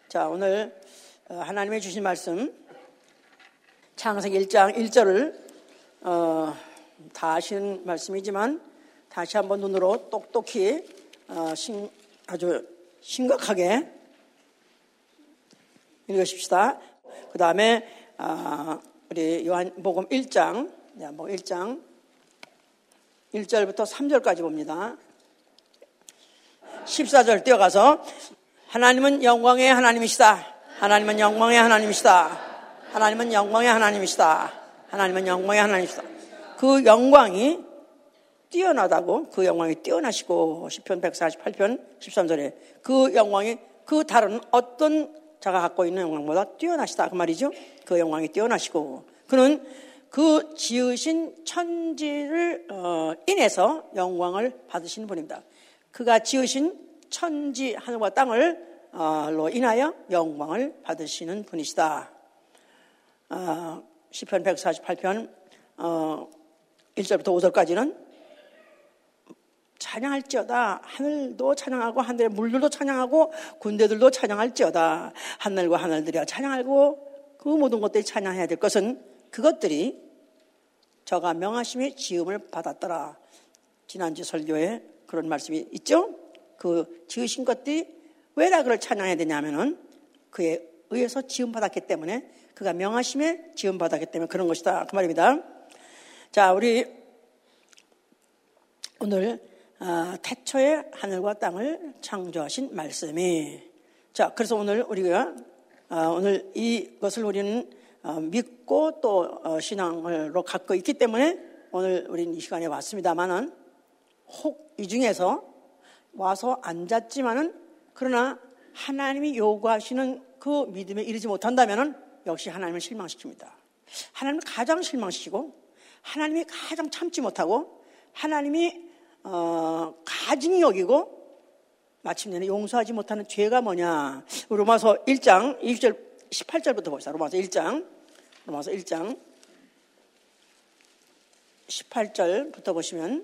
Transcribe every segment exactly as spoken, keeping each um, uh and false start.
자, 오늘 하나님의 주신 말씀 창세기 일 장 일 절을 어, 다 아시는 말씀이지만 다시 한번 눈으로 똑똑히 어, 신, 아주 심각하게 읽으십시다. 그 다음에 어, 우리 요한복음 일 장 일 장 일 절부터 삼 절까지 봅니다. 십사 절 뛰어가서 하나님은 영광의 하나님이시다. 하나님은 영광의 하나님이시다. 하나님은 영광의 하나님이시다. 하나님은 영광의 하나님이시다. 그 영광이 뛰어나다고, 그 영광이 뛰어나시고 시편 백사십팔 편 십삼 절에 그 영광이 그 다른 어떤 자가 갖고 있는 영광보다 뛰어나시다 그 말이죠. 그 영광이 뛰어나시고 그는 그 지으신 천지를 어, 인해서 영광을 받으신 분입니다. 그가 지으신 천지 하늘과 땅을로 인하여 영광을 받으시는 분이시다. 어, 시편 백사십팔 편 어, 일 절부터 오 절까지는 찬양할지어다. 하늘도 찬양하고 하늘의 물들도 찬양하고 군대들도 찬양할지어다. 하늘과 하늘들이여 찬양하고 그 모든 것들이 찬양해야 될 것은 그것들이 저가 명하심의 지음을 받았더라. 지난주 설교에 그런 말씀이 있죠. 그 지으신 것들이 왜 다 그걸 찬양해야 되냐면은 그에 의해서 지음 받았기 때문에, 그가 명하심에 지음 받았기 때문에 그런 것이다 그 말입니다. 자, 우리 오늘 어, 태초에 하늘과 땅을 창조하신 말씀이, 자, 그래서 오늘 우리가 어, 오늘 이것을 우리는 어, 믿고 또 어, 신앙으로 갖고 있기 때문에 오늘 우리는 이 시간에 왔습니다만은, 혹 이 중에서 와서 앉았지만은 그러나 하나님이 요구하시는 그 믿음에 이르지 못한다면은 역시 하나님을 실망시킵니다. 하나님을 가장 실망시키고 하나님이 가장 참지 못하고 하나님이 어, 가증히 여기고 마침내는 용서하지 못하는 죄가 뭐냐. 로마서 일 장 이십 절 십팔 절부터 봅시다. 로마서 일 장 로마서 일 장 십팔 절부터 보시면,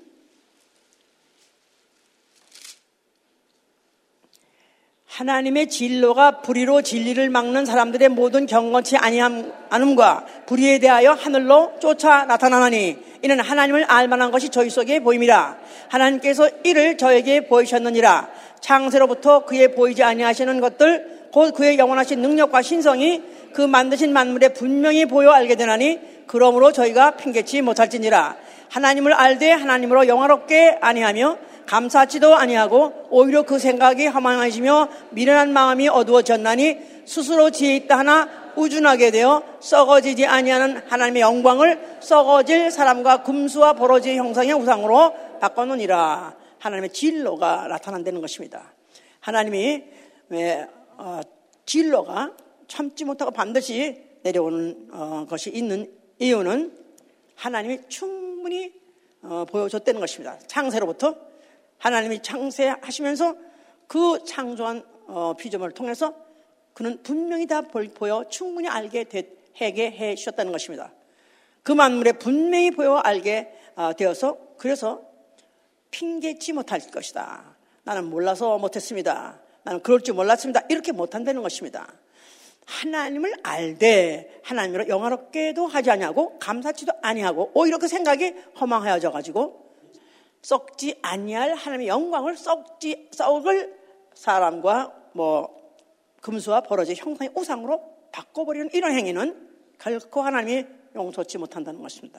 하나님의 진로가 불의로 진리를 막는 사람들의 모든 경건치 아니함과 불의에 대하여 하늘로 쫓아 나타나나니 이는 하나님을 알만한 것이 저희 속에 보임이라. 하나님께서 이를 저에게 보이셨느니라. 창세로부터 그의 보이지 아니하시는 것들 곧 그의 영원하신 능력과 신성이 그 만드신 만물에 분명히 보여 알게 되나니 그러므로 저희가 핑계치 못할지니라. 하나님을 알되 하나님으로 영화롭게 아니하며 감사치도 아니하고 오히려 그 생각이 허망해지며 미련한 마음이 어두워졌나니 스스로 지혜 있다 하나 우준하게 되어 썩어지지 아니하는 하나님의 영광을 썩어질 사람과 금수와 버러지의 형상의 우상으로 바꿔놓으니라. 하나님의 진로가 나타난다는 것입니다. 하나님이 왜 어, 진로가 참지 못하고 반드시 내려오는 어, 것이 있는 이유는 하나님이 충분히 어, 보여줬다는 것입니다. 창세로부터 하나님이 창세하시면서 그 창조한 어, 피조물을 통해서 그는 분명히 다 보여 충분히 알게 되게 해 주셨다는 것입니다. 그 만물에 분명히 보여 알게 어, 되어서 그래서 핑계치 못할 것이다. 나는 몰라서 못했습니다. 나는 그럴 줄 몰랐습니다. 이렇게 못한다는 것입니다. 하나님을 알되 하나님으로 영화롭게도 하지 아니하고 감사치도 아니하고 오히려 그 생각이 허망하여져 가지고 썩지 아니할 하나님의 영광을 썩지 썩을 사람과 뭐 금수와 버러지의 형상의 우상으로 바꿔버리는 이런 행위는 결코 하나님이 용서치 못한다는 것입니다.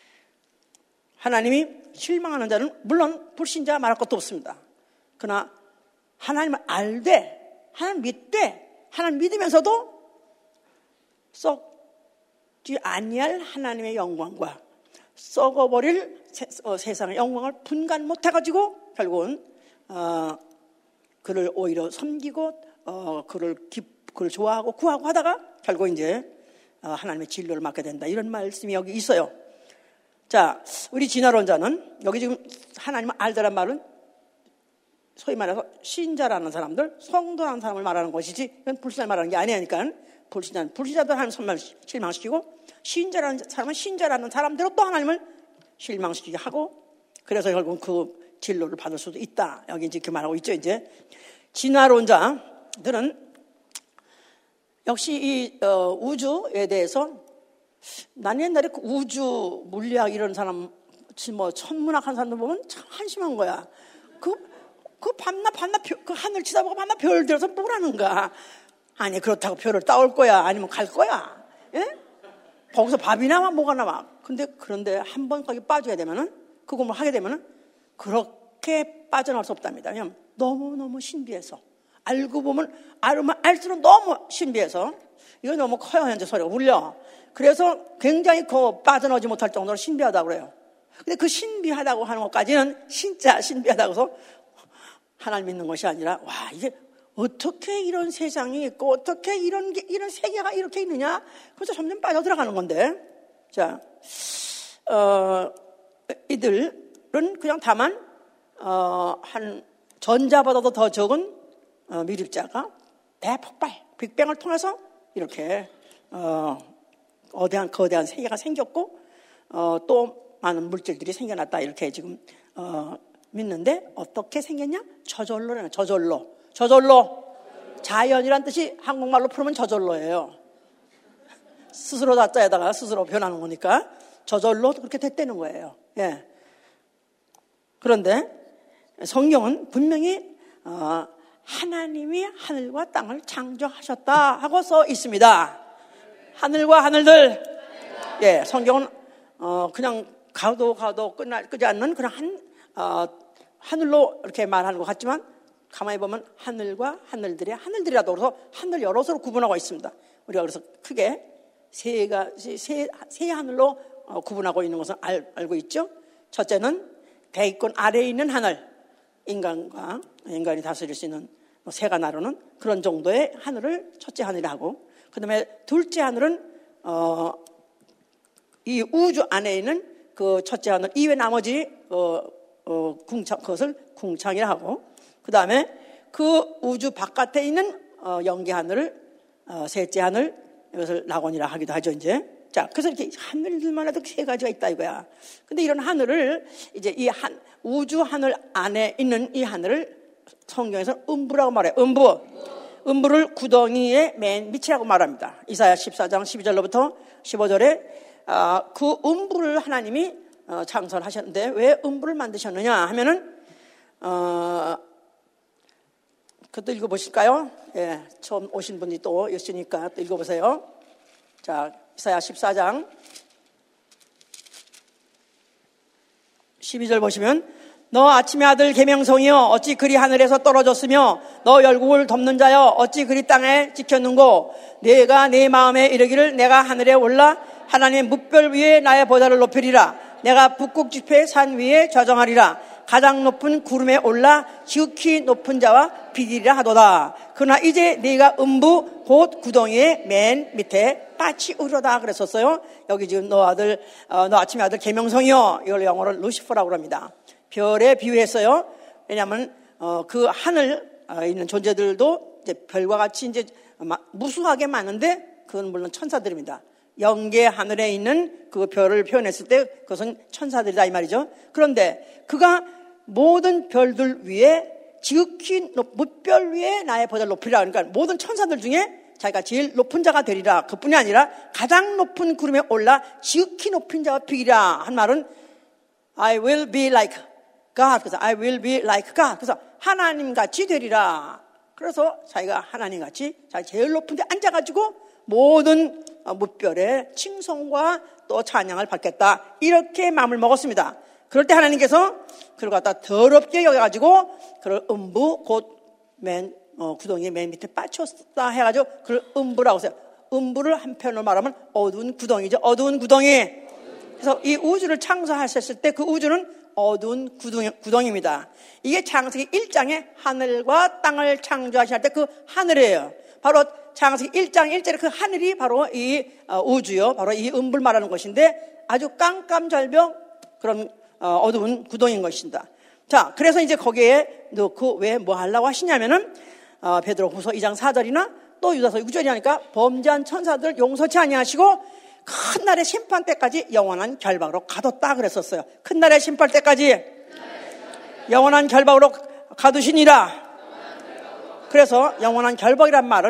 하나님이 실망하는 자는 물론 불신자 말할 것도 없습니다. 그러나 하나님을 알되 하나님 믿되 하나님 믿으면서도 썩지 아니할 하나님의 영광과 썩어버릴 세, 어, 세상의 영광을 분간 못해가지고 결국은 어, 그를 오히려 섬기고 어, 그를, 기, 그를 좋아하고 구하고 하다가 결국 이제 어, 하나님의 진로를 맡게 된다. 이런 말씀이 여기 있어요. 자, 우리 진화론자는 여기 지금 하나님을 알더란 말은 소위 말해서 신자라는 사람들, 성도라는 사람을 말하는 것이지 이건 불신자를 말하는 게 아니니까 불신자는 불신자도 하나님 선말 실망시키고 신자라는 사람은 신자라는 사람대로 또 하나님을 실망시키게 하고 그래서 결국 그 진로를 받을 수도 있다. 여기 이제 이렇게 말하고 있죠. 이제 진화론자들은 역시 이 어, 우주에 대해서 난 옛날에 그 우주 물리학 이런 사람, 뭐 천문학 한 사람들 보면 참 한심한 거야. 그, 그 밤낮 밤낮 그 하늘 치다보고 밤낮 별 들어서 뭐라는가. 아니 그렇다고 별을 따올 거야 아니면 갈 거야. 예? 거기서 밥이 나와 뭐가 나와. 근데 그런데 한 번 거기 빠져야 되면은 그 공부를 하게 되면은 그렇게 빠져나올 수 없답니다. 왜냐면 너무너무 신비해서 알고 보면 알면 알수록 너무 신비해서 이거 너무 커요. 현재 소리가 울려. 그래서 굉장히 그 빠져나오지 못할 정도로 신비하다고 그래요. 근데 그 신비하다고 하는 것까지는 진짜 신비하다고 해서 하나님 믿는 것이 아니라 와 이게 어떻게 이런 세상이 있고 어떻게 이런 게, 이런 세계가 이렇게 있느냐. 그래서 점점 빠져들어가는 건데 자, 어, 이들은 그냥 다만 어, 한 전자보다도 더 적은 어, 미립자가 대폭발, 빅뱅을 통해서 이렇게 어, 거대한 거대한 세계가 생겼고 어, 또 많은 물질들이 생겨났다 이렇게 지금 어, 믿는데 어떻게 생겼냐? 저절로라는 저절로, 저절로 자연이란 뜻이 한국말로 풀으면 저절로예요. 스스로 다짜에다가 스스로 변하는 거니까 저절로 그렇게 됐다는 거예요. 예. 그런데 성경은 분명히 어, 하나님이 하늘과 땅을 창조하셨다 하고 써 있습니다. 하늘과 하늘들. 예, 성경은 어, 그냥 가도 가도 끝날 끄지 않는 그런 한 어, 하늘로 이렇게 말하는 것 같지만 가만히 보면 하늘과 하늘들의 하늘들이라도 그래서 하늘 여럿으로 구분하고 있습니다. 우리가 그래서 크게 세가 세, 세 하늘로 어, 구분하고 있는 것을 알, 알고 있죠. 첫째는 대기권 아래에 있는 하늘, 인간과 인간이 다스릴 수 있는 새가 나르는 그런 정도의 하늘을 첫째 하늘이라고, 그 다음에 둘째 하늘은 어, 이 우주 안에 있는 그 첫째 하늘 이외 나머지 어, 어, 궁창, 그것을 궁창이라 하고, 그 다음에 그 우주 바깥에 있는 어, 영계 하늘을 어, 셋째 하늘, 이것을 낙원이라 하기도 하죠, 이제. 자, 그래서 이렇게 하늘들만 해도 세 가지가 있다 이거야. 근데 이런 하늘을 이제 이 한, 우주 하늘 안에 있는 이 하늘을 성경에서 음부라고 말해요. 음부. 음부를 구덩이의 맨 밑이라고 말합니다. 이사야 십사 장 십이 절로부터 십오 절에 아, 그 음부를 하나님이 어, 창설을 하셨는데 왜 음부를 만드셨느냐 하면은 어, 그것도 읽어보실까요? 예, 처음 오신 분이 또 있으니까 또 읽어보세요. 자, 이사야 십사 장 십이 절 보시면 너 아침의 아들 계명성이여 어찌 그리 하늘에서 떨어졌으며 너 열국을 덮는 자여 어찌 그리 땅에 찍혔는고 내가 내 마음에 이르기를 내가 하늘에 올라 하나님의 뭇별 위에 나의 보좌를 높이리라 내가 북극 지폐 산 위에 좌정하리라 가장 높은 구름에 올라 지극히 높은 자와 비디리라 하도다. 그러나 이제 네가 음부 곧 구덩이의 맨 밑에 빠치우려다 그랬었어요. 여기 지금 너 아들 어, 너 아침의 아들 계명성이요, 이걸 영어로 루시퍼라고 합니다. 별에 비유했어요. 왜냐하면 어, 그 하늘 어, 있는 존재들도 이제 별과 같이 이제 무수하게 많은데 그건 물론 천사들입니다. 영계 하늘에 있는 그 별을 표현했을 때 그것은 천사들이다 이 말이죠. 그런데 그가 모든 별들 위에 지극히 높, 뭇별 위에 나의 보좌를 높이라. 그러니까 모든 천사들 중에 자기가 제일 높은 자가 되리라. 그뿐이 아니라 가장 높은 구름에 올라 지극히 높은 자가 되리라 한 말은 I will be like God. 그래서 I will be like God. 그래서 하나님같이 되리라. 그래서 자기가 하나님같이 자기 제일 높은 데 앉아가지고 모든 뭇별의 칭송과 또 찬양을 받겠다. 이렇게 마음을 먹었습니다. 그럴 때 하나님께서 그걸 갖다 더럽게 여겨가지고 그걸 음부 곧 맨 어, 구덩이 맨 밑에 빠쳤다 해가지고 그걸 음부라고 해요. 음부를 한편으로 말하면 어두운 구덩이죠. 어두운 구덩이. 그래서 이 우주를 창조하셨을 때 그 우주는 어두운 구덩이, 구덩이입니다. 이게 창세기 일 장에 하늘과 땅을 창조하실 때 그 하늘이에요. 바로 창세기 일 장 일 절에 그 하늘이 바로 이 우주요, 바로 이 음부를 말하는 것인데 아주 깜깜절벽 그런 어두운 구덩이인 것입니다. 자, 그래서 이제 거기에 넣고 왜 뭐 하려고 하시냐면은 어, 베드로후서 이 장 사 절이나 또 유다서 육 절이 하니까 범죄한 천사들 용서치 아니하시고 큰 날의 심판 때까지 영원한 결박으로 가뒀다 그랬었어요. 큰 날의 심판 때까지 영원한 결박으로 가두시니라. 그래서 영원한 결박이란 말은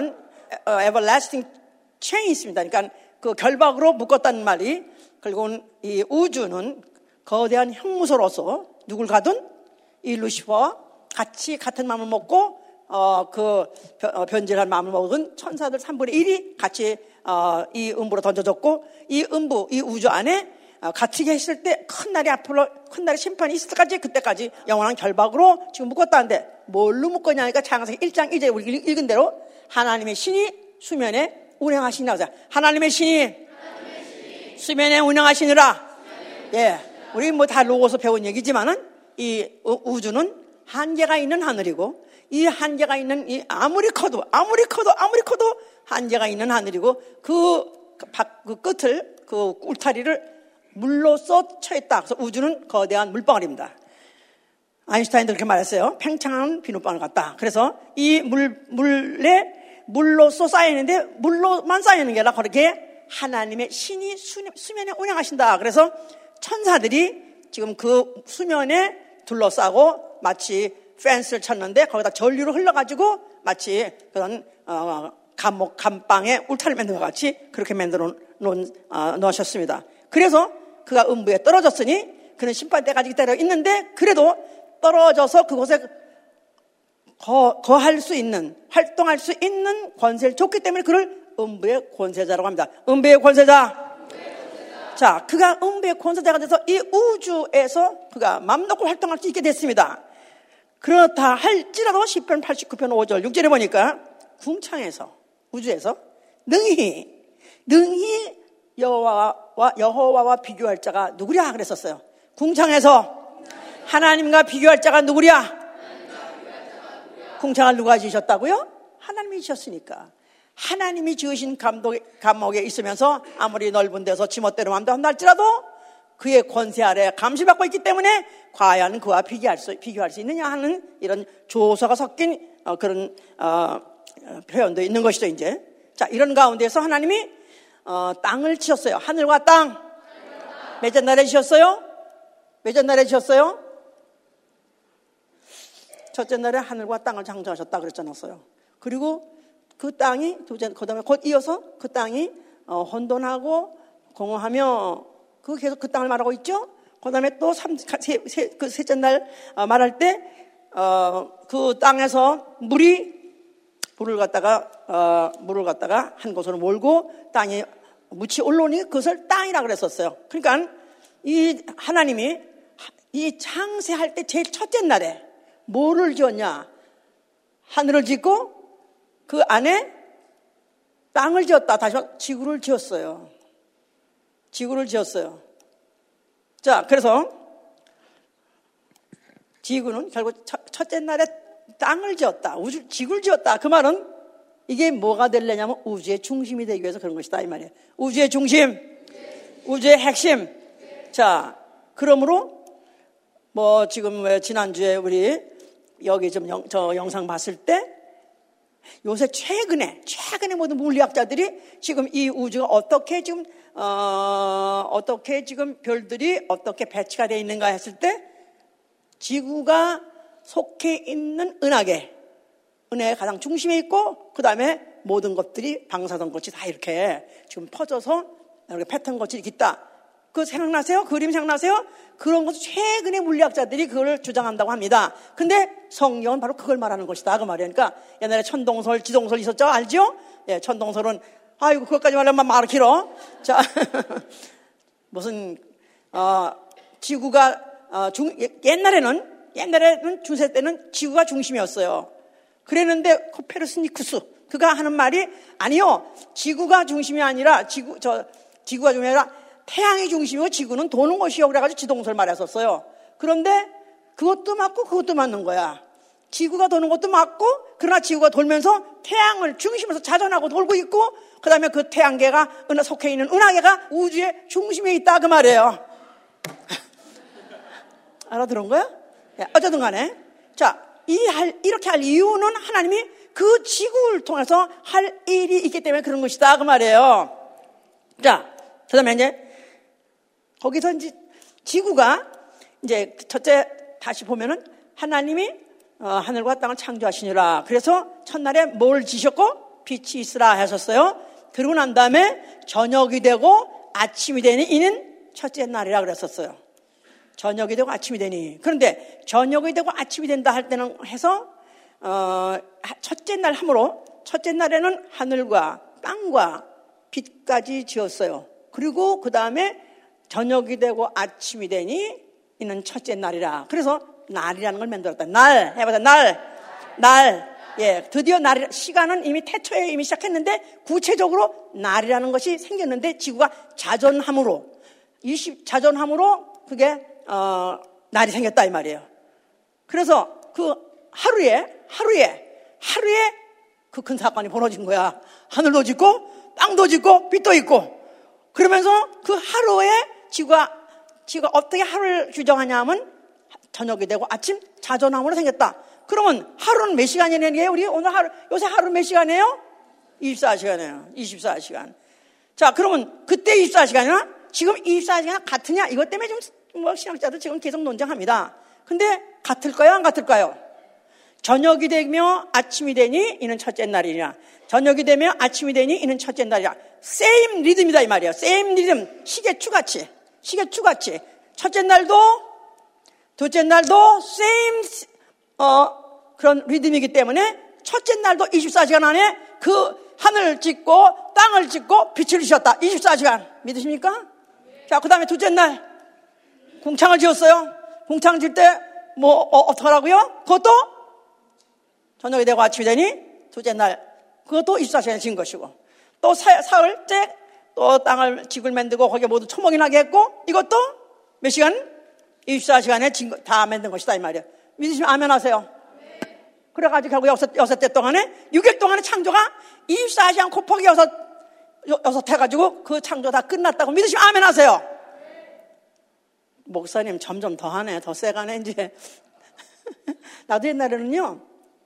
어, everlasting chain이 있습니다. 그러니까 그 결박으로 묶었다는 말이, 결국은 이 우주는 거대한 형무소로서 누굴 가든 이 루시퍼와 같이 같은 마음을 먹고 어, 그 변질한 마음을 먹은 천사들 삼분의 일이 같이 어, 이 음부로 던져졌고, 이 음부, 이 우주 안에 어, 갇히게 했을 때 큰 날이 앞으로, 큰 날이 심판이 있을 때까지, 그때까지 영원한 결박으로 지금 묶었다는데, 뭘로 묶었냐니까 창세기 일 장 일 절에 우리 읽은 대로 하나님의 신이 수면에 운행하시니라. 하나님의 신이, 하나님의 신이 수면에 운행하시니라. 예, 우리 뭐 다 로고서 배운 얘기지만은 이 우주는 한계가 있는 하늘이고, 이 한계가 있는 이 아무리 커도 아무리 커도 아무리 커도 한계가 있는 하늘이고, 그, 그 끝을, 그 울타리를 물로써 쳐있다. 그래서 우주는 거대한 물방울입니다. 아인슈타인도 그렇게 말했어요. 팽창한 비눗방울 같다. 그래서 이 물, 물에 물로써 쌓이는데 물로만 쌓이는 게 아니라 그렇게 하나님의 신이 수, 수면에 운행하신다. 그래서 천사들이 지금 그 수면에 둘러싸고 마치 펜스를 쳤는데 거기다 전류를 흘러가지고 마치 그런 어, 감목, 감방에 울타리를 만든 것 같이 그렇게 만들어 놓, 어, 놓으셨습니다. 그래서 그가 음부에 떨어졌으니 그는 심판 때까지 기다려 있는데, 그래도 떨어져서 그곳에 거, 거할 수 있는, 활동할 수 있는 권세를 줬기 때문에 그를 음부의 권세자라고 합니다. 음부의 권세자. 음부의 권세자. 자, 그가 음부의 권세자가 돼서 이 우주에서 그가 맘 놓고 활동할 수 있게 됐습니다. 그렇다 할지라도 시편 팔십구 편 오 절 육 절에 보니까 궁창에서, 우주에서 능히 능히 여호와와 여호와와 비교할 자가 누구랴 그랬었어요. 궁창에서 하나님과 비교할 자가 누구랴? 궁창을 누가 지으셨다고요? 하나님이 지으셨으니까. 하나님이 지으신 감독, 감옥에 있으면서 아무리 넓은 데서 지멋대로 마음대로 한다 할지라도 그의 권세 아래 감시받고 있기 때문에 과연 그와 비교할 수, 비교할 수 있느냐 하는 이런 조소가 섞인 어, 그런 어, 표현도 있는 것이죠. 이제 자, 이런 가운데서 하나님이 어, 땅을 지었어요. 하늘과 땅. 몇째 날에 지었어요? 몇째 날에 지었어요? 첫째 날에 하늘과 땅을 창조하셨다 그랬잖아요. 그리고 그 땅이 두째, 그 다음에 곧 이어서 그 땅이 어, 혼돈하고 공허하며, 그 계속 그 땅을 말하고 있죠. 그 다음에 또 삼, 세, 세, 그 셋째 날 어, 말할 때, 어, 그 땅에서 물이 물을 갖다가 어, 물을 갖다가 한 곳으로 몰고 땅이 묻이 올라오니 그것을 땅이라 그랬었어요. 그러니까 이 하나님이 이 창세할 때 제일 첫째 날에 뭐를 지었냐? 하늘을 짓고 그 안에 땅을 지었다. 다시 말해 지구를 지었어요. 지구를 지었어요. 자, 그래서 지구는 결국 첫, 첫째 날에 땅을 지었다. 우주, 지구를 지었다. 그 말은 이게 뭐가 되려냐면 우주의 중심이 되기 위해서 그런 것이다. 이 말이에요. 우주의 중심, 우주의 핵심. 자, 그러므로 뭐 지금 왜 지난주에 우리 여기 좀 영, 저 영상 봤을 때 요새 최근에 최근에 모든 물리학자들이 지금 이 우주가 어떻게 지금 어, 어떻게 지금 별들이 어떻게 배치가 되어 있는가 했을 때 지구가 속해 있는 은하계, 은하의 가장 중심에 있고 그 다음에 모든 것들이 방사선 것이 다 이렇게 지금 퍼져서 이렇게 패턴 것이 이렇게 있다. 그거 생각나세요? 그 그림 생각나세요? 그런 것을 최근에 물리학자들이 그걸 주장한다고 합니다. 근데 성경은 바로 그걸 말하는 것이다. 그 말이에요. 그러니까 옛날에 천동설, 지동설 있었죠? 알죠? 예, 천동설은 아이고 그것까지 말하면 말을 길어. 자, 무슨 어, 지구가 어, 중, 옛날에는 옛날에는 중세 때는 지구가 중심이었어요. 그랬는데 코페르니쿠스 그가 하는 말이 아니요, 지구가 중심이 아니라 지구 저 지구가 중심이 아니라 태양이 중심이고 지구는 도는 것이요. 그래가지고 지동설 말했었어요. 그런데 그것도 맞고 그것도 맞는 거야. 지구가 도는 것도 맞고, 그러나 지구가 돌면서 태양을 중심에서 자전하고 돌고 있고, 그 다음에 그 태양계가 속해 있는 은하계가 우주의 중심에 있다 그 말이에요. 알아들은 거야? 네, 어쨌든 간에 자, 이 할, 이렇게 할 이유는 하나님이 그 지구를 통해서 할 일이 있기 때문에 그런 것이다 그 말이에요. 자, 그 다음에 이제 거기서 이제 지구가 이제 첫째 다시 보면은 하나님이 어, 하늘과 땅을 창조하시니라. 그래서 첫날에 뭘 지셨고 빛이 있으라 하셨어요. 그러고 난 다음에 저녁이 되고 아침이 되니 이는 첫째 날이라 그랬었어요. 저녁이 되고 아침이 되니. 그런데 저녁이 되고 아침이 된다 할 때는 해서 어, 첫째 날 함으로 첫째 날에는 하늘과 땅과 빛까지 지었어요. 그리고 그 다음에 저녁이 되고 아침이 되니 이는 첫째 날이라. 그래서 날이라는 걸 만들었다. 날 해보자. 날, 날. 예, 드디어 날, 시간은 이미 태초에 이미 시작했는데 구체적으로 날이라는 것이 생겼는데 지구가 자전함으로 이십 자전함으로 그게 어, 날이 생겼다 이 말이에요. 그래서 그 하루에 하루에 하루에 그 큰 사건이 벌어진 거야. 하늘도 짓고 땅도 짓고 빛도 있고. 그러면서 그 하루에 지구가 지구가 어떻게 하루를 규정하냐면 저녁이 되고 아침 자전함으로 생겼다. 그러면 하루는 몇 시간이냐는 게 우리 오늘 하루 요새 하루 몇 시간이에요? 이십사 시간이에요. 이십사 시간. 자, 그러면 그때 이십사 시간이나 지금 이십사 시간 같으냐? 이것 때문에 좀 뭐 신학자들 지금 계속 논쟁합니다. 근데 같을까요? 안 같을까요? 저녁이 되며 아침이 되니 이는 첫째 날이냐. 저녁이 되며 아침이 되니 이는 첫째 날이냐. same 리듬이다 이 말이에요. same 리듬. 시계추같이. 시계추같이. 첫째 날도 둘째 날도 same 어, 그런 리듬이기 때문에 첫째 날도 이십사 시간 안에 그 하늘을 짓고 땅을 짓고 빛을 주셨다. 이십사 시간. 믿으십니까? 자, 그 다음에 둘째 날 궁창을 지었어요. 궁창 질 때 뭐 어, 어떡하라고요? 그것도 저녁이 되고 아침이 되니 둘째 날 그것도 이십사 시간에 지은 것이고 또 사, 사흘째 또 땅을 집을 만들고 거기에 모두 초목이 나게 했고 이것도 몇 시간? 이십사 시간에 다 만든 것이다 이 말이에요. 믿으시면 아멘 하세요. 그래가지고 결국 여섯, 여섯 대 동안에 육 일 동안에 창조가 이십사 시간 곱하기 여섯, 여섯 해가지고 그 창조 다 끝났다고 믿으시면 아멘 하세요. 목사님 점점 더 하네. 더 세가네 이제. 나도 옛날에는요.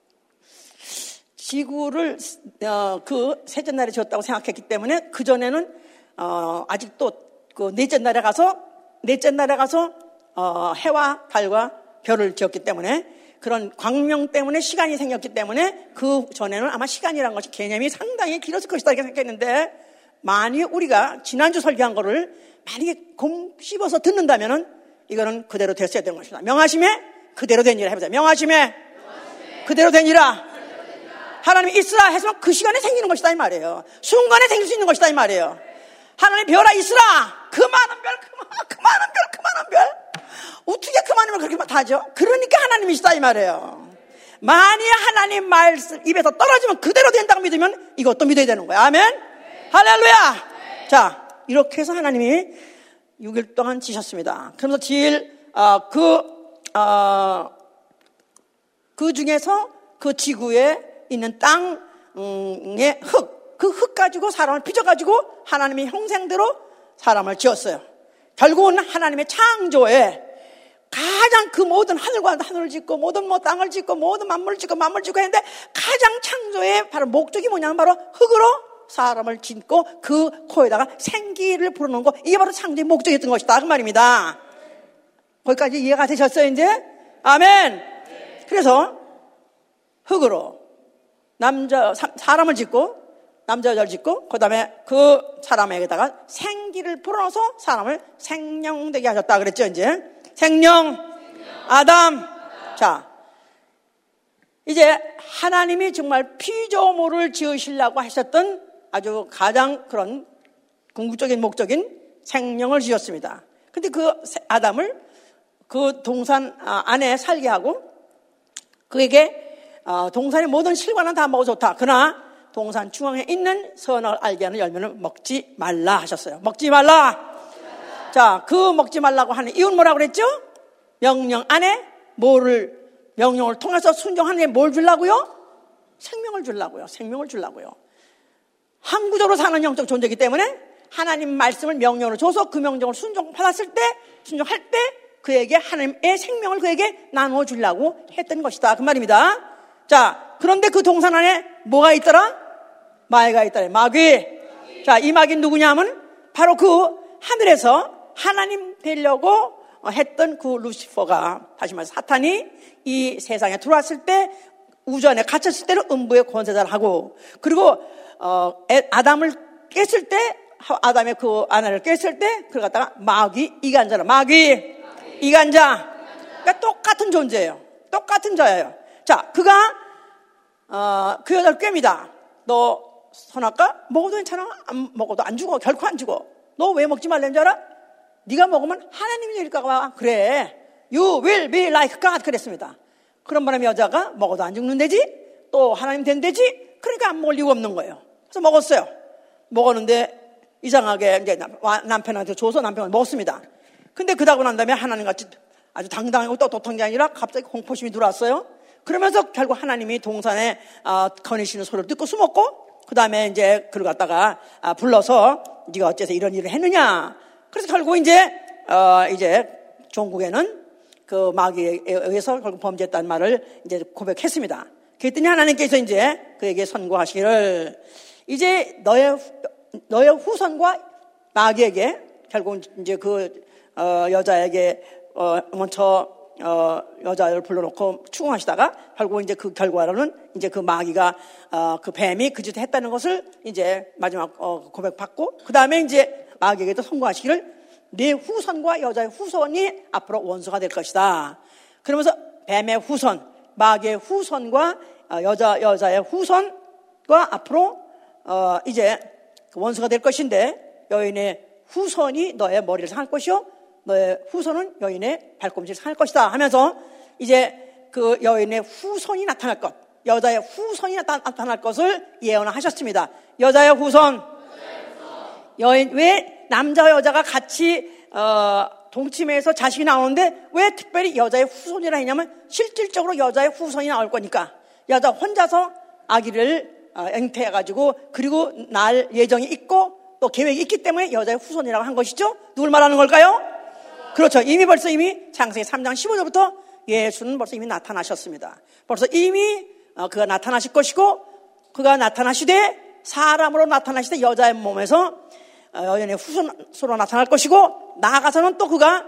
지구를 어, 그 셋째 날에 지었다고 생각했기 때문에 그 전에는 어, 아직도 그 넷째 날에 가서 넷째 날에 가서 어, 해와 달과 별을 지었기 때문에 그런 광명 때문에 시간이 생겼기 때문에 그 전에는 아마 시간이라는 것이 개념이 상당히 길었을 것이다 이렇게 생각했는데 만약 우리가 지난주 설교한 거를 만약에 곰 씹어서 듣는다면은 이거는 그대로 됐어야 되는 것입니다. 명하심에 그대로 되니라 해보자. 명하심에, 명하심에 그대로 되니라. 하나님이 있으라 해서 그 시간에 생기는 것이다 이 말이에요. 순간에 생길 수 있는 것이다 이 말이에요. 하나님 별아 있으라. 그 많은 별, 그, 그 많은 별, 그 많은 별. 어떻게 그 많은 별 그렇게 다죠? 그러니까 하나님이시다 이 말이에요. 만약 하나님 말씀 입에서 떨어지면 그대로 된다고 믿으면 이것도 믿어야 되는 거야. 아멘. 네. 할렐루야. 네. 자, 이렇게 해서 하나님이 육 일 동안 지셨습니다. 그러면서 제일 어, 그, 어, 그 중에서 그 지구에 있는 땅의 흙, 그 흙 가지고 사람을 빚어가지고 하나님의 형상대로 사람을 지었어요. 결국은 하나님의 창조에 가장 그 모든 하늘과 하늘을 짓고 모든 뭐 땅을 짓고 모든 만물을 짓고 만물을 짓고 했는데 가장 창조의 바로 목적이 뭐냐면 바로 흙으로 사람을 짓고 그 코에다가 생기를 불어넣은 거 이게 바로 창조의 목적이었던 것이다 그 말입니다. 거기까지 이해가 되셨어요 이제? 아멘. 그래서 흙으로 남자 사람을 짓고 남자 여자를 짓고 그 다음에 그 사람에게다가 생기를 불어넣어서 사람을 생명되게 하셨다 그랬죠 이제? 생명, 아담. 자, 이제 하나님이 정말 피조물을 지으시려고 하셨던 아주 가장 그런 궁극적인 목적인 생명을 지었습니다. 근데 그 아담을 그 동산 안에 살게 하고 그에게 동산의 모든 실과는 다 먹어 좋다. 그러나 동산 중앙에 있는 선을 알게 하는 열매를 먹지 말라 하셨어요. 먹지 말라. 자, 그 먹지 말라고 하는 이유는 뭐라고 그랬죠? 명령 안에 뭐를, 명령을 통해서 순종하는 게 뭘 주려고요? 생명을 주려고요. 생명을 주려고요. 항구적으로 사는 영적 존재이기 때문에 하나님 말씀을 명령으로 줘서 그 명령을 순종받았을 때, 순종할 때 그에게 하나님의 생명을 그에게 나누어 주려고 했던 것이다. 그 말입니다. 자, 그런데 그 동산 안에 뭐가 있더라? 마귀가 있더라. 마귀. 자, 이 마귀는 누구냐면 바로 그 하늘에서 하나님 되려고 했던 그 루시퍼가, 다시 말해서 사탄이 이 세상에 들어왔을 때 우주 안에 갇혔을 때는 음부의 권세자를 하고, 그리고 어, 아담을 깼을 때, 아담의 그 아내를 깼을 때 그걸 갖다가 마귀 이간자라. 마귀, 마귀. 이간자. 그러니까 똑같은 존재예요. 똑같은 자예요. 자, 그가 어, 그 여자를 꿰입니다. 너 선악과 먹어도 괜찮아? 안 먹어도 안 죽어. 결코 안 죽어. 너 왜 먹지 말라는 줄 알아? 네가 먹으면 하나님이 될까 봐. 그래. You will be like God. 그랬습니다. 그런 바람에 여자가 먹어도 안 죽는데지, 또 하나님 된대지. 그러니까 안 먹을 이유가 없는 거예요. 그래서 먹었어요. 먹었는데 이상하게 이제 남편한테 줘서 남편을 먹었습니다. 근데 그러고 난 다음에 하나님같이 아주 당당하고 떳떳한 게 아니라 갑자기 공포심이 들어왔어요. 그러면서 결국 하나님이 동산에 어, 거니시는 소리를 듣고 숨었고, 그 다음에 이제 그걸 갖다가 아, 불러서 네가 어째서 이런 일을 했느냐. 그래서 결국 이제 어, 이제 종국에는 그 마귀에 의해서 결국 범죄했다는 말을 이제 고백했습니다. 그랬더니 하나님께서 이제 그에게 선고하시기를, 이제 너의 너의 후손과 마귀에게 결국 이제 그 어, 여자에게 어, 먼저 어, 여자를 불러놓고 추궁하시다가 결국 이제 그 결과로는 이제 그 마귀가 어, 그 뱀이 그 짓을 했다는 것을 이제 마지막 어, 고백받고, 그 다음에 이제 마귀에게도 선고하시기를 네 후손과 여자의 후손이 앞으로 원수가 될 것이다. 그러면서 뱀의 후손, 마귀의 후손과 어, 여자 여자의 후손과 앞으로 어, 이제 원수가 될 것인데, 여인의 후손이 너의 머리를 상할 것이요 너의 후손은 여인의 발꿈치를 상할 것이다 하면서 이제 그 여인의 후손이 나타날 것, 여자의 후손이 나타날 것을 예언하셨습니다. 여자의 후손, 여인, 왜 남자와 여자가 같이 어, 동침해서 자식이 나오는데 왜 특별히 여자의 후손이라 했냐면, 실질적으로 여자의 후손이 나올 거니까. 여자 혼자서 아기를 어, 잉태해가지고 그리고 날 예정이 있고 또 계획이 있기 때문에 여자의 후손이라고 한 것이죠. 누굴 말하는 걸까요? 그렇죠. 이미 벌써 이미 창세기 삼 장 십오 절부터 예수는 벌써 이미 나타나셨습니다. 벌써 이미 어, 그가 나타나실 것이고, 그가 나타나시되 사람으로 나타나시되 여자의 몸에서 어, 여인의 후손으로 나타날 것이고, 나아가서는 또 그가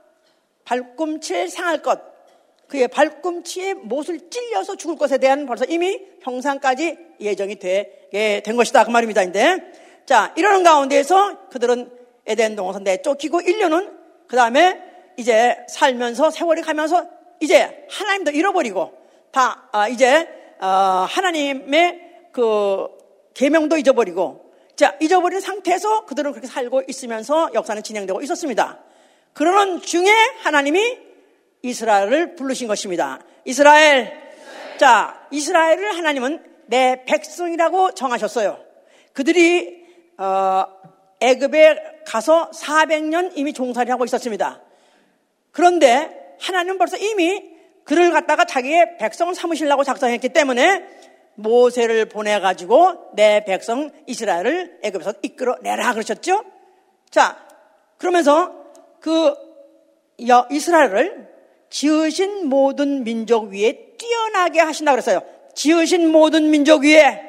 발꿈치를 상할 것, 그의 발꿈치에 못을 찔려서 죽을 것에 대한 벌써 이미 형상까지 예정이 되게 된 것이다 그 말입니다. 인데, 자, 이러는 가운데에서 그들은 에덴 동에서 내쫓기고 인류는 그 다음에 이제 살면서 세월이 가면서 이제 하나님도 잃어버리고 다 아, 이제 어, 하나님의 그 계명도 잊어버리고, 자, 잊어버린 상태에서 그들은 그렇게 살고 있으면서 역사는 진행되고 있었습니다. 그러는 중에 하나님이 이스라엘을 부르신 것입니다. 이스라엘. 이스라엘. 자, 이스라엘을 하나님은 내 백성이라고 정하셨어요. 그들이 어, 애굽에 가서 사백 년 이미 종살이 하고 있었습니다. 그런데 하나님은 벌써 이미 그를 갖다가 자기의 백성을 삼으시려고 작정했기 때문에 모세를 보내가지고 내 백성 이스라엘을 애굽에서 이끌어내라 그러셨죠. 자, 그러면서 그 이스라엘을 지으신 모든 민족 위에 뛰어나게 하신다고 그랬어요. 지으신 모든 민족 위에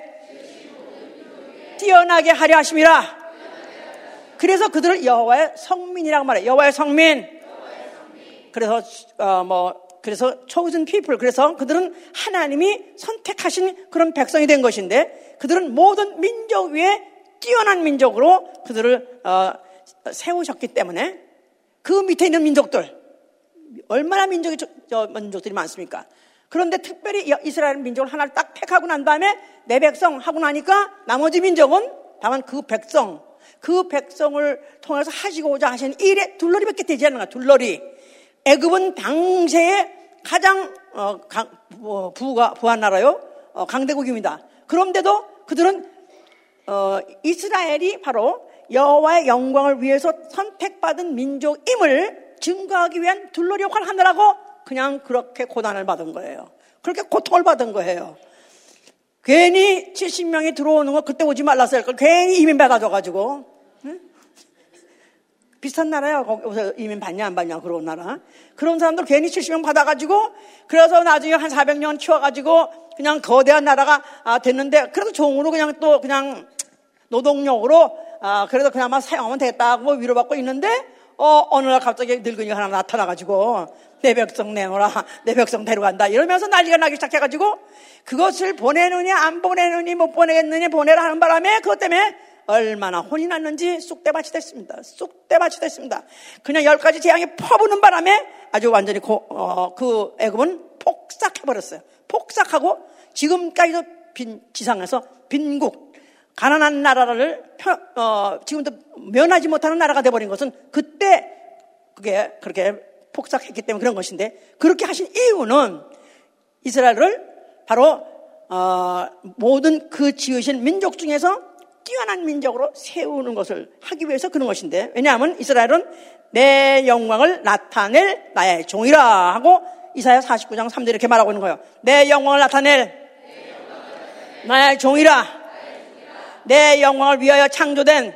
뛰어나게 하려 하심이라. 그래서 그들을 여호와의 성민이라고 말해요. 여호와의 성민. 그래서 어, 뭐 그래서 chosen people. 그래서 그들은 하나님이 선택하신 그런 백성이 된 것인데, 그들은 모든 민족 위에 뛰어난 민족으로 그들을 어, 세우셨기 때문에 그 밑에 있는 민족들, 얼마나 민족이 저, 저 민족들이 많습니까? 그런데 특별히 이스라엘 민족을 하나를 딱 택하고 난 다음에 내 백성 하고 나니까 나머지 민족은 다만 그 백성, 그 백성을 통해서 하시고자 하신 일에 둘러리밖에 되지 않는 거야. 둘러리. 애굽은 당시에 가장 어, 강, 어, 부가 부한 나라요, 어, 강대국입니다. 그런데도 그들은 어, 이스라엘이 바로 여호와의 영광을 위해서 선택받은 민족임을 증거하기 위한 둘러리 역할을 하느라고 그냥 그렇게 고난을 받은 거예요. 그렇게 고통을 받은 거예요. 괜히 칠십 명이 들어오는 거 그때 오지 말랐어야 할 걸 괜히 이민 받아줘가지고. 응? 비슷한 나라야. 거기서 이민 받냐 안 받냐 그런 나라. 그런 사람들 괜히 칠십 명 받아가지고, 그래서 나중에 한 사백 년 키워가지고 그냥 거대한 나라가 아, 됐는데, 그래도 종으로 그냥 또 그냥 노동력으로 아, 그래도 그나마 사용하면 되겠다고 위로받고 있는데, 어, 어느 날 갑자기 늙은이가 하나 나타나가지고 내 백성 내놓으라, 내 백성 데려간다 이러면서 난리가 나기 시작해가지고 그것을 보내느냐 안 보내느니 못 보내겠느니 보내라 하는 바람에 그것 때문에 얼마나 혼이 났는지 쑥대밭이 됐습니다. 쑥대밭이 됐습니다. 그냥 열 가지 재앙이 퍼부는 바람에 아주 완전히 고, 어, 그 애굽은 폭삭해버렸어요. 폭삭하고 지금까지도 빈, 지상에서 빈국, 가난한 나라를 펴, 어, 지금도 면하지 못하는 나라가 돼버린 것은 그때 그게 그렇게 폭삭했기 때문에 그런 것인데, 그렇게 하신 이유는 이스라엘을 바로 어, 모든 그 지으신 민족 중에서 뛰어난 민족으로 세우는 것을 하기 위해서 그런 것인데, 왜냐하면 이스라엘은 내 영광을 나타낼 나의 종이라 하고 이사야 사십구 장 삼 절 이렇게 말하고 있는 거예요. 내 영광을 나타낼 나의 종이라, 내 영광을 위하여 창조된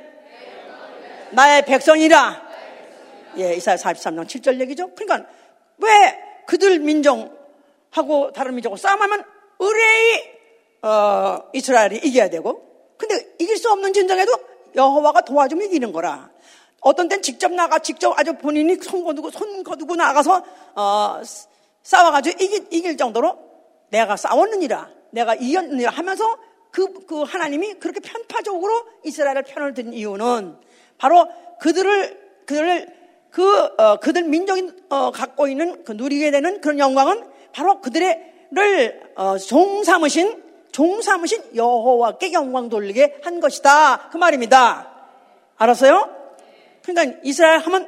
나의 백성이라. 예, 이사야 사십삼 장 칠 절 얘기죠. 그러니까 왜 그들 민족하고 다른 민족하고 싸움하면 의뢰의 어, 이스라엘이 이겨야 되고, 근데 이길 수 없는 전쟁에도 여호와가 도와주면 이기는 거라. 어떤 땐 직접 나가 직접 아주 본인이 손 거두고 손 거두고 나가서 어, 싸워가지고 이길, 이길 정도로 내가 싸웠느니라, 내가 이겼느니라 하면서 그, 그 하나님이 그렇게 편파적으로 이스라엘을 편을 든 이유는 바로 그들을 그들을 그 어, 그들 민족이 어, 갖고 있는 그 누리게 되는 그런 영광은 바로 그들을 어, 종 삼으신 종 삼으신 여호와께 영광 돌리게 한 것이다, 그 말입니다. 알았어요? 그러니까 이스라엘 하면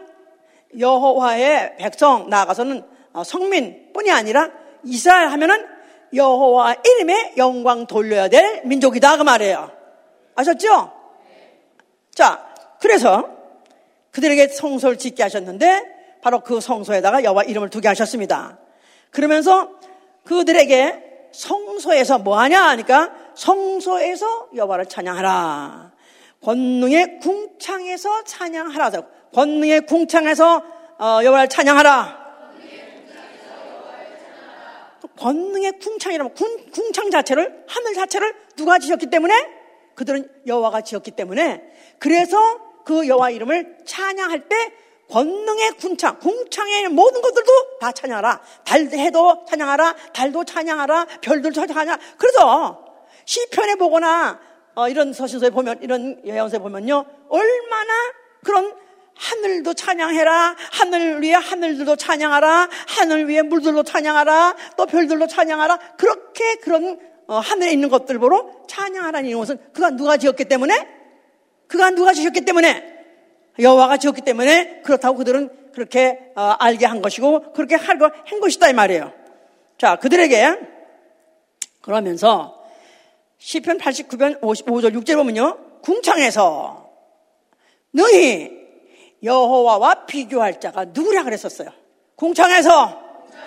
여호와의 백성, 나아가서는 성민뿐이 아니라 이스라엘 하면은 여호와 이름에 영광 돌려야 될 민족이다, 그 말이에요. 아셨죠? 자, 그래서 그들에게 성소를 짓게 하셨는데 바로 그 성소에다가 여호와 이름을 두게 하셨습니다. 그러면서 그들에게 성소에서 뭐 하냐 하니까 성소에서 여호와를 찬양하라, 권능의 궁창에서 찬양하라. 권능의 궁창에서 어, 여호와를 찬양하라. 권능의 궁창이라면 궁, 궁창 자체를, 하늘 자체를 누가 지었기 때문에? 그들은 여호와가 지었기 때문에. 그래서 그 여호와 이름을 찬양할 때 권능의 궁창, 궁창에 있는 모든 것들도 다 찬양하라. 달, 해도 찬양하라, 달도 찬양하라, 별들도 찬양하라. 그래서 시편에 보거나 어, 이런 서신서에 보면, 이런 예언서에 보면요, 얼마나 그런 하늘도 찬양해라, 하늘 위에 하늘들도 찬양하라, 하늘 위에 물들도 찬양하라, 또 별들도 찬양하라, 그렇게 그런 어, 하늘에 있는 것들 보러 찬양하라는 것은 그가 누가 지었기 때문에, 그가 누가 지었기 때문에, 여호와가 지었기 때문에 그렇다고 그들은 그렇게 어, 알게 한 것이고 그렇게 할 거 한 것이다, 이 말이에요. 자, 그들에게 그러면서 시편 팔십구 편 오십오 절 육 절 보면요, 궁창에서 너희 여호와와 비교할 자가 누구냐 그랬었어요. 궁창에서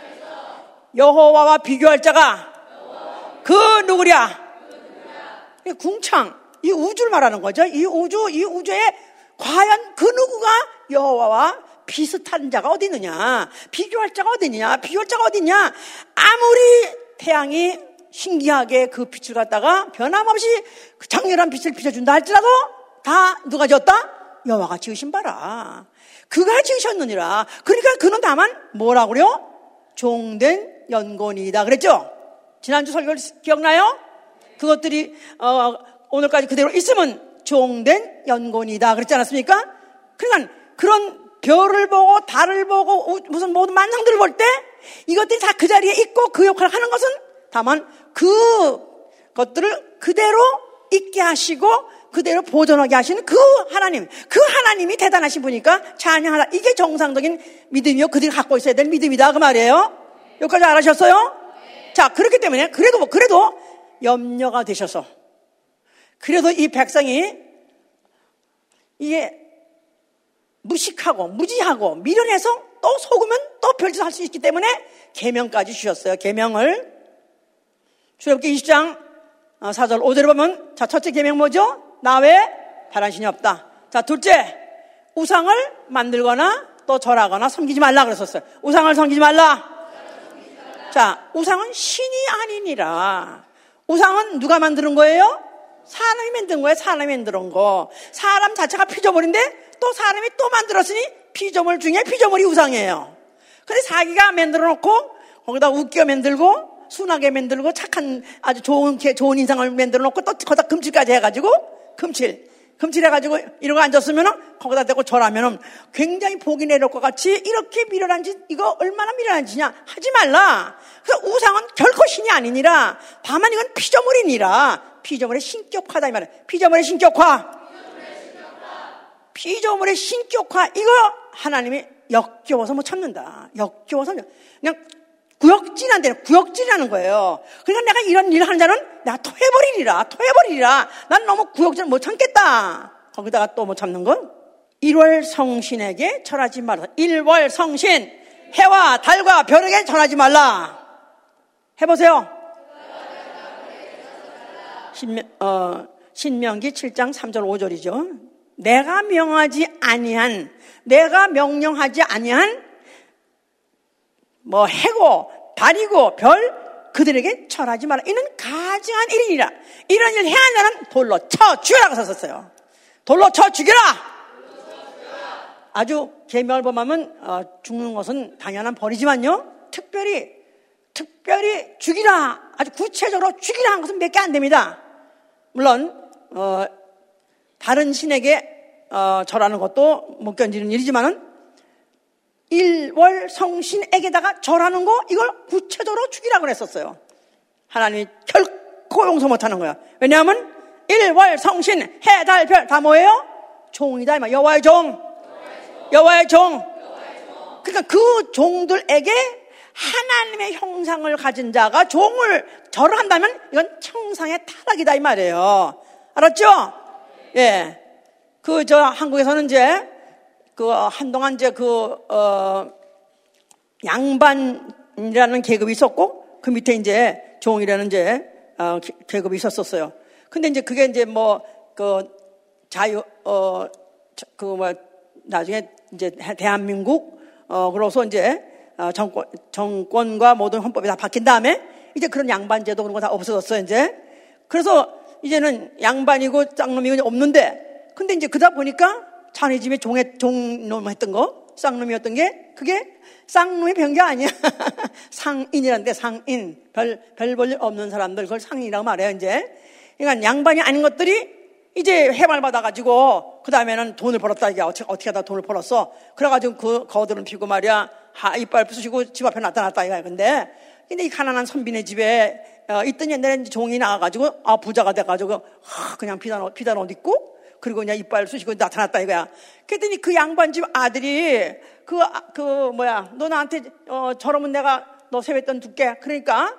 여호와와 비교할 자가 그 누구랴? 이 궁창, 이 우주를 말하는 거죠. 이 우주, 이 우주에 과연 그 누구가 여호와와 비슷한 자가 어디 있느냐, 비교할 자가 어디 있느냐, 비교할 자가 어디 있냐. 아무리 태양이 신기하게 그 빛을 갖다가 변함없이 그 장렬한 빛을 비춰준다 할지라도 다 누가 지었다? 여호와가 지으신 바라. 그가 지으셨느니라. 그러니까 그는 다만 뭐라고 그래요? 종된 연곤이다 그랬죠? 지난주 설교 기억나요? 그것들이 어, 오늘까지 그대로 있으면 종된 연곤이다 그랬지 않았습니까? 그러니까 그런 별을 보고 달을 보고 무슨 모든 만상들을 볼 때 이것들이 다 그 자리에 있고 그 역할을 하는 것은 다만 그 것들을 그대로 있게 하시고 그대로 보존하게 하시는 그 하나님, 그 하나님이 대단하신 분이니까 찬양하라. 이게 정상적인 믿음이요, 그들이 갖고 있어야 될 믿음이다, 그 말이에요. 여기까지 알아셨어요? 네. 자, 그렇기 때문에 그래도 그래도 염려가 되셔서, 그래도 이 백성이 이게 무식하고 무지하고 미련해서 또 속으면 또 별짓 할 수 있기 때문에 계명까지 주셨어요. 계명을 출애굽기 이십 장 사 절 오 절에 보면, 자, 첫째 계명 뭐죠? 나 외에 다른 신이 없다. 자, 둘째, 우상을 만들거나 또 절하거나 섬기지 말라 그랬었어요. 우상을 섬기지 말라. 자, 우상은 신이 아니니라. 우상은 누가 만드는 거예요? 사람이 만든 거예요. 사람이 만드는 거. 사람 자체가 피조물인데 또 사람이 또 만들었으니 피조물 중에 피조물이 우상이에요. 근데 자기가 만들어 놓고 거기다 웃겨 만들고 순하게 만들고 착한 아주 좋은 좋은 인상을 만들어 놓고 또 거기다 금칠까지 해가지고 금칠 금칠 해가지고 이러고 앉았으면은 거기다 대고 절하면은 굉장히 복이 내려올 것 같이 이렇게 미련한 짓 이거 얼마나 미련한 짓이냐 하지 말라. 그래서 우상은 결코 신이 아니니라. 다만 이건 피조물이니라. 피조물의 신격화다 이 말이야. 피조물의 신격화. 피조물의 신격화 이거 하나님이 역겨워서 못 참는다. 역겨워서 그냥 구역질한데 구역질하는 거예요. 그러니까 내가 이런 일을 하는 자는 내가 토해버리리라 토해버리리라. 난 너무 구역질 못 참겠다. 거기다가 또 못 참는 건 일월 성신에게 절하지 말라. 일월 성신 해와 달과 별에게 절하지 말라. 해보세요. 신명, 어, 신명기 칠 장 삼 절 오 절이죠. 내가 명하지 아니한 내가 명령하지 아니한 뭐 해고 달이고 별 그들에게 절하지 마라. 이는 가증한 일이니라. 이런 일 행한 자는 돌로 쳐 죽여라고 썼었어요. 돌로 쳐 죽여라. 아주 계멸범하면 어, 죽는 것은 당연한 벌이지만요. 특별히 특별히 죽이라. 아주 구체적으로 죽이라 한 것은 몇 개 안 됩니다. 물론 어, 다른 신에게 어, 절하는 것도 못 견디는 일이지만은 일월 성신에게다가 절하는 거 이걸 구체적으로 죽이라고 했었어요. 하나님이 결코 용서 못하는 거야. 왜냐하면 일월 성신 해, 달, 별 다 뭐예요? 종이다. 여호와의 종. 여호와의 종. 그러니까 그 종들에게 하나님의 형상을 가진 자가 종을 절을 한다면 이건 형상의 타락이다 이 말이에요. 알았죠? 예. 그 저 한국에서는 이제 그 한동안 이제 그 어 양반이라는 계급이 있었고 그 밑에 이제 종이라는 이제 어 계급이 있었었어요. 근데 이제 그게 이제 뭐 그 자유 어 그 뭐 나중에 이제 대한민국 어 그래서 이제 어 정권 정권과 모든 헌법이 다 바뀐 다음에 이제 그런 양반제도 그런 거 다 없어졌어요 이제. 그래서 이제는 양반이고 쌍놈이고 없는데 근데 이제 그러다 보니까 자네 집에 종의 종놈 했던 거 쌍놈이었던 게 그게 쌍놈이 된 게 아니야. 상인이란데 상인 별 별 볼 일 없는 사람들 그걸 상인이라고 말해요 이제. 그러니까 양반이 아닌 것들이 이제 해발 받아가지고 그 다음에는 돈을 벌었다 이게 어떻게 어떻게 하다 돈을 벌었어. 그래가지고 그 거들은 피고 말이야 하 이빨 부수시고 집 앞에 나타났다 이거야. 근데 근데 이 가난한 선비네 집에 어, 있던 옛날에 종이 나와가지고 아 부자가 돼가지고 하, 그냥 비단 옷 비단 옷 입고. 그리고 그냥 이빨 쑤시고 나타났다 이거야. 그랬더니 그 양반집 아들이 그, 그, 뭐야, 너 나한테, 어, 저러면 내가 너 세뱃돈 줄게. 그러니까,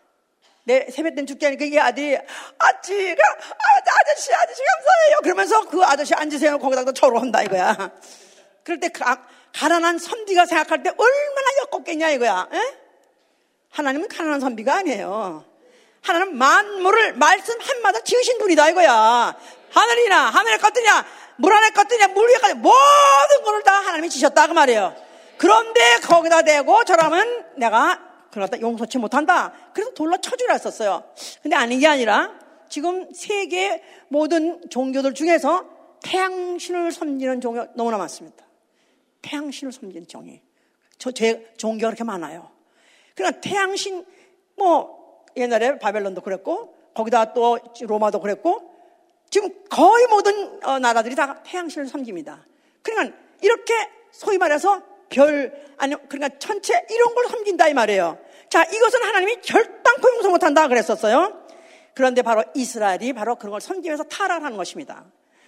내 세뱃돈 줄게 하니까 이 아들이, 아찌가, 아, 아저씨, 아저씨 감사해요. 그러면서 그 아저씨 앉으세요. 거기다가 저러 한다 이거야. 그럴 때 가, 가난한 선비가 생각할 때 얼마나 역겹겠냐 이거야. 에? 하나님은 가난한 선비가 아니에요. 하나님은 만물을 말씀 한마다 지으신 분이다 이거야. 하늘이나 하늘의 것들이냐 물 안의 것들이냐 물 위에 것들이냐 모든 것을 다 하나님이 지셨다 그 말이에요. 그런데 거기다 대고 저라면 내가 그걸 갖다 용서치 못한다. 그래서 돌로 쳐주라 했었어요. 근데 아닌 게 아니라 지금 세계 모든 종교들 중에서 태양신을 섬기는 종교 너무나 많습니다. 태양신을 섬기는 종이 저 제 종교가 그렇게 많아요. 그러니까 태양신 뭐 옛날에 바벨론도 그랬고 거기다 또 로마도 그랬고 지금 거의 모든 나라들이 다 태양신을 섬깁니다. 그러니까 이렇게 소위 말해서 별 아니 그러니까 천체 이런 걸 섬긴다 이 말이에요. 자, 이것은 하나님이 결단코 용서 못한다 그랬었어요. 그런데 바로 이스라엘이 바로 그런 걸 섬기면서 타락하는 것입니다.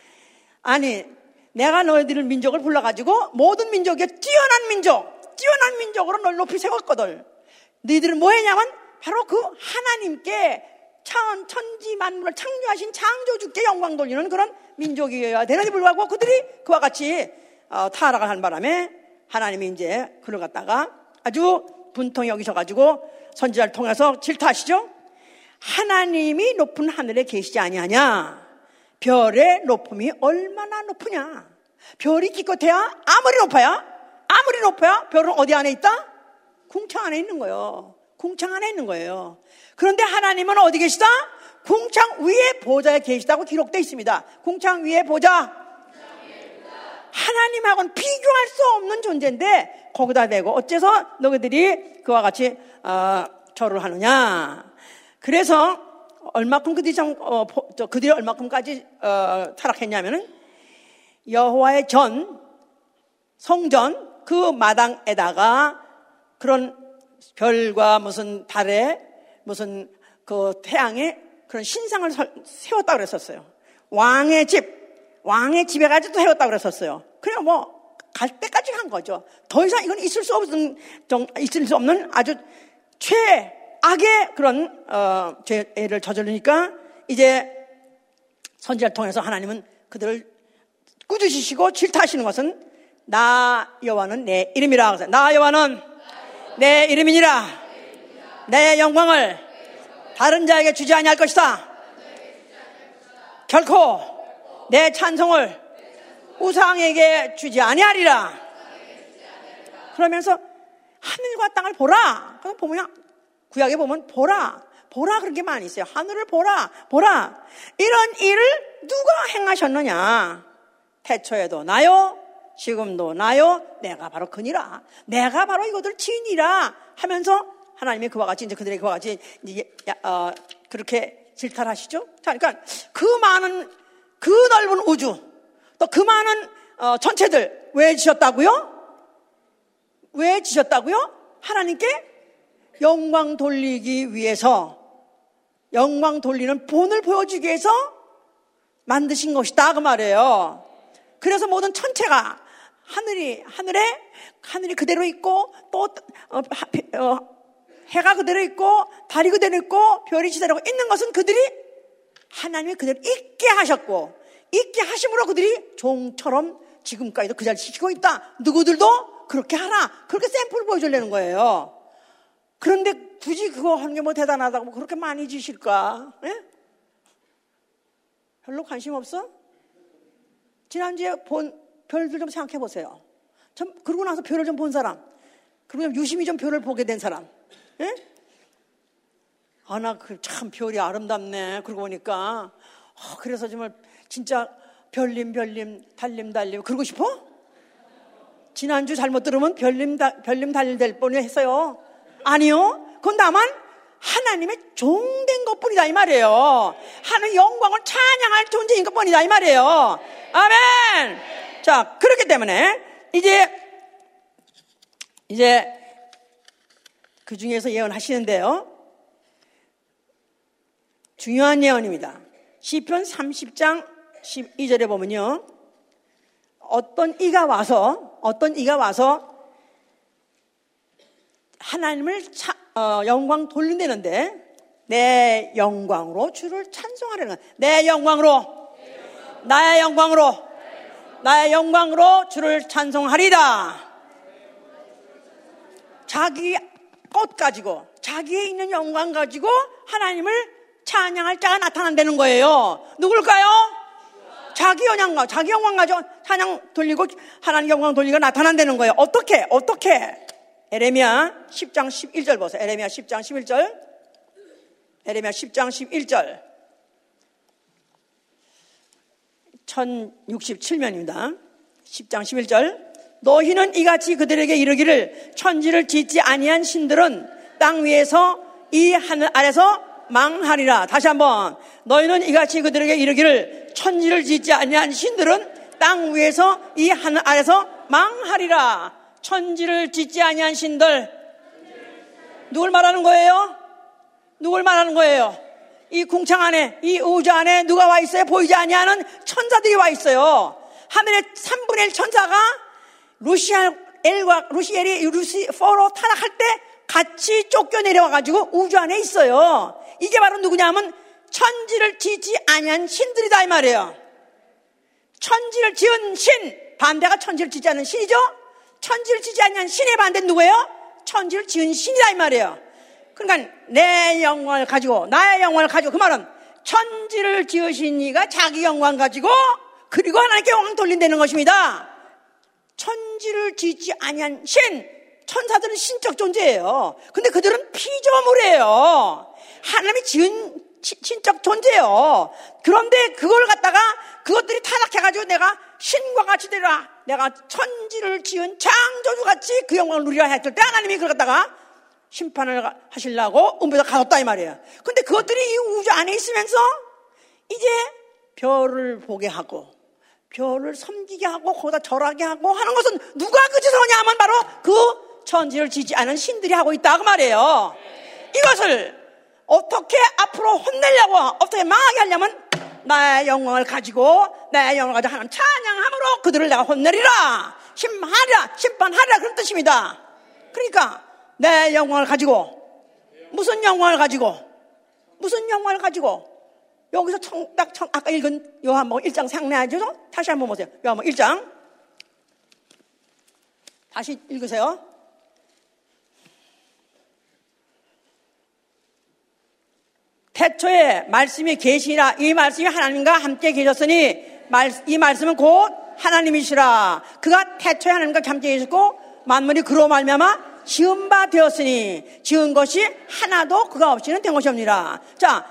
아니 내가 너희들 민족을 불러가지고 모든 민족에 뛰어난 민족, 뛰어난 민족으로 널 높이 세웠거든. 너희들은 뭐 했냐면 바로 그 하나님께 천, 천지 만물을 창조하신 창조주께 영광 돌리는 그런 민족이어야 되는데 불구하고 그들이 그와 같이 어, 타락을 한 바람에 하나님이 이제 그를 갖다가 아주 분통히 여기셔가지고 선지자를 통해서 질타하시죠. 하나님이 높은 하늘에 계시지 아니하냐. 별의 높음이 얼마나 높으냐. 별이 기껏해야 아무리 높아야 아무리 높아야 별은 어디 안에 있다? 궁창 안에 있는 거예요. 궁창 안에 있는 거예요. 그런데 하나님은 어디 계시다? 궁창 위에 보좌에 계시다고 기록되어 있습니다. 궁창 위에 보좌. 하나님하고는 비교할 수 없는 존재인데 거기다 대고 어째서 너희들이 그와 같이 어, 절을 하느냐. 그래서 얼마큼 그들이 정, 어, 그들이 얼마큼까지 어, 타락했냐면은 여호와의 전 성전 그 마당에다가 그런 별과 무슨 달에 무슨 그 태양에 그런 신상을 세웠다고 그랬었어요. 왕의 집, 왕의 집에 가지고 세웠다고 그랬었어요. 그냥 뭐 갈 때까지 한 거죠. 더 이상 이건 있을 수 없는, 있을 수 없는 아주 최악의 그런 어, 죄를 저지르니까 이제 선지자를 통해서 하나님은 그들을 꾸짖으시고 질타하시는 것은 나 여호와는 내 이름이라. 나 여호와는 내 이름이니라. 내 영광을 다른 자에게 주지 아니할 것이다. 결코 내 찬송을 우상에게 주지 아니하리라. 그러면서 하늘과 땅을 보라. 그래서 보면 구약에 보면 보라, 보라 그런 게 많이 있어요. 하늘을 보라, 보라. 이런 일을 누가 행하셨느냐? 태초에도 나요, 지금도 나요. 내가 바로 그니라. 내가 바로 이것들 지니라 하면서 하나님이 그와 같이 이제 그들에게 그와 같이 이제 어, 그렇게 질타를 하시죠. 자, 그러니까 그 많은 그 넓은 우주 또 그 많은 어, 전체들 왜 지셨다고요? 왜 지셨다고요? 하나님께 영광 돌리기 위해서, 영광 돌리는 본을 보여주기 위해서 만드신 것이다 그 말이에요. 그래서 모든 천체가 하늘이 하늘에 하늘이 그대로 있고 또 어, 어, 해가 그대로 있고 달이 그대로 있고 별이 지대로 있는 것은 그들이 하나님이 그대로 있게 하셨고, 있게 하심으로 그들이 종처럼 지금까지도 그 자리를 지키고 있다. 누구들도 그렇게 하라. 그렇게 샘플을 보여주려는 거예요. 그런데 굳이 그거 하는 게 뭐 대단하다고 그렇게 많이 지실까? 예? 별로 관심 없어? 지난주에 본 별들 좀 생각해 보세요. 좀 그러고 나서 별을 좀 본 사람, 그리고 좀 유심히 좀 별을 보게 된 사람. 예? 아, 나 그 참 별이 아름답네. 그러고 보니까 어, 그래서 정말 진짜 별님 별님 달님 달님 그러고 싶어? 지난주 잘못 들으면 별님 다, 별님 달님 될 뻔했어요. 아니요. 그건 다만 하나님의 종된 것뿐이다 이 말이에요. 하는 영광을 찬양할 존재인 것뿐이다 이 말이에요. 아멘. 자, 그렇기 때문에 이제 이제 그 중에서 예언하시는데요. 중요한 예언입니다. 시편 삼십 장 십이 절에 보면요. 어떤 이가 와서, 어떤 이가 와서 하나님을 차, 어, 영광 돌린다는데 내 영광으로 주를 찬송하려는 거야. 내 영광으로, 나의 영광으로, 나의 영광으로 주를 찬송하리다. 자기 것 가지고, 자기에 있는 영광 가지고 하나님을 찬양할 자가 나타난다는 거예요. 누굴까요? 자기 영광, 자기 영광 가지고 찬양 돌리고 하나님 영광 돌리고 나타난다는 거예요. 어떻게? 어떻게? 에레미야 십 장 십일 절 보세요. 에레미야 십 장 십일 절. 에레미야 십 장 십일 절. 천육십칠 면입니다. 십 장 십일 절. 너희는 이같이 그들에게 이르기를 천지를 짓지 아니한 신들은 땅 위에서 이 하늘 아래서 망하리라. 다시 한번. 너희는 이같이 그들에게 이르기를 천지를 짓지 아니한 신들은 땅 위에서 이 하늘 아래서 망하리라. 천지를 짓지 아니한 신들, 누굴 말하는 거예요? 누굴 말하는 거예요? 이 궁창 안에, 이 우주 안에 누가 와 있어요? 보이지 아니하는 천사들이 와 있어요. 하늘의 삼분의 일 천사가 루시엘과 루시엘이 루시퍼로 타락할 때 같이 쫓겨 내려와가지고 우주 안에 있어요. 이게 바로 누구냐면 천지를 짓지 아니한 신들이다 이 말이에요. 천지를 지은 신, 반대가 천지를 짓지 않은 신이죠. 천지를 짓지 아니한 신의 반대는 누구예요? 천지를 지은 신이다 이 말이에요. 그러니까 내 영광을 가지고, 나의 영광을 가지고, 그 말은 천지를 지으신 이가 자기 영광 가지고 그리고 하나님께 영광 돌린다는 것입니다. 천지를 짓지 아니한 신, 천사들은 신적 존재예요. 근데 그들은 피조물이에요. 하나님이 지은 신적 존재예요. 그런데 그걸 갖다가 그것들이 타락해가지고 그래가지고 내가 신과 같이 되라, 내가 천지를 지은 창조주같이 그 영광을 누리라 했을 때 하나님이 그걸 갖다가 심판을 하시려고 음부에다 가뒀다 이 말이에요. 근데 그것들이 이 우주 안에 있으면서 이제 별을 보게 하고 별을 섬기게 하고 거기다 절하게 하고 하는 것은 누가 그 짓을 하냐 하면 바로 그 천지를 지지 않은 신들이 하고 있다 그 말이에요. 이것을 어떻게 앞으로 혼내려고, 어떻게 망하게 하려면 나의 영광을 가지고 나의 영광을 가지고 하나님 찬양함으로 그들을 내가 혼내리라, 심하리라, 심판하리라, 그런 뜻입니다. 그러니까 내 영광을 가지고, 무슨 영광을 가지고, 무슨 영광을 가지고, 여기서 청, 딱 청, 아까 읽은 요한복음 일 장 생각나죠? 다시 한번 보세요. 요한복음 일 장. 다시 읽으세요. 태초에 말씀이 계시라, 이 말씀이 하나님과 함께 계셨으니 이 말씀은 곧 하나님이시라. 그가 태초에 하나님과 함께 계셨고 만물이 그로 말미암아 지은 바 되었으니 지은 것이 하나도 그가 없이는 된 것이 없니라. 자,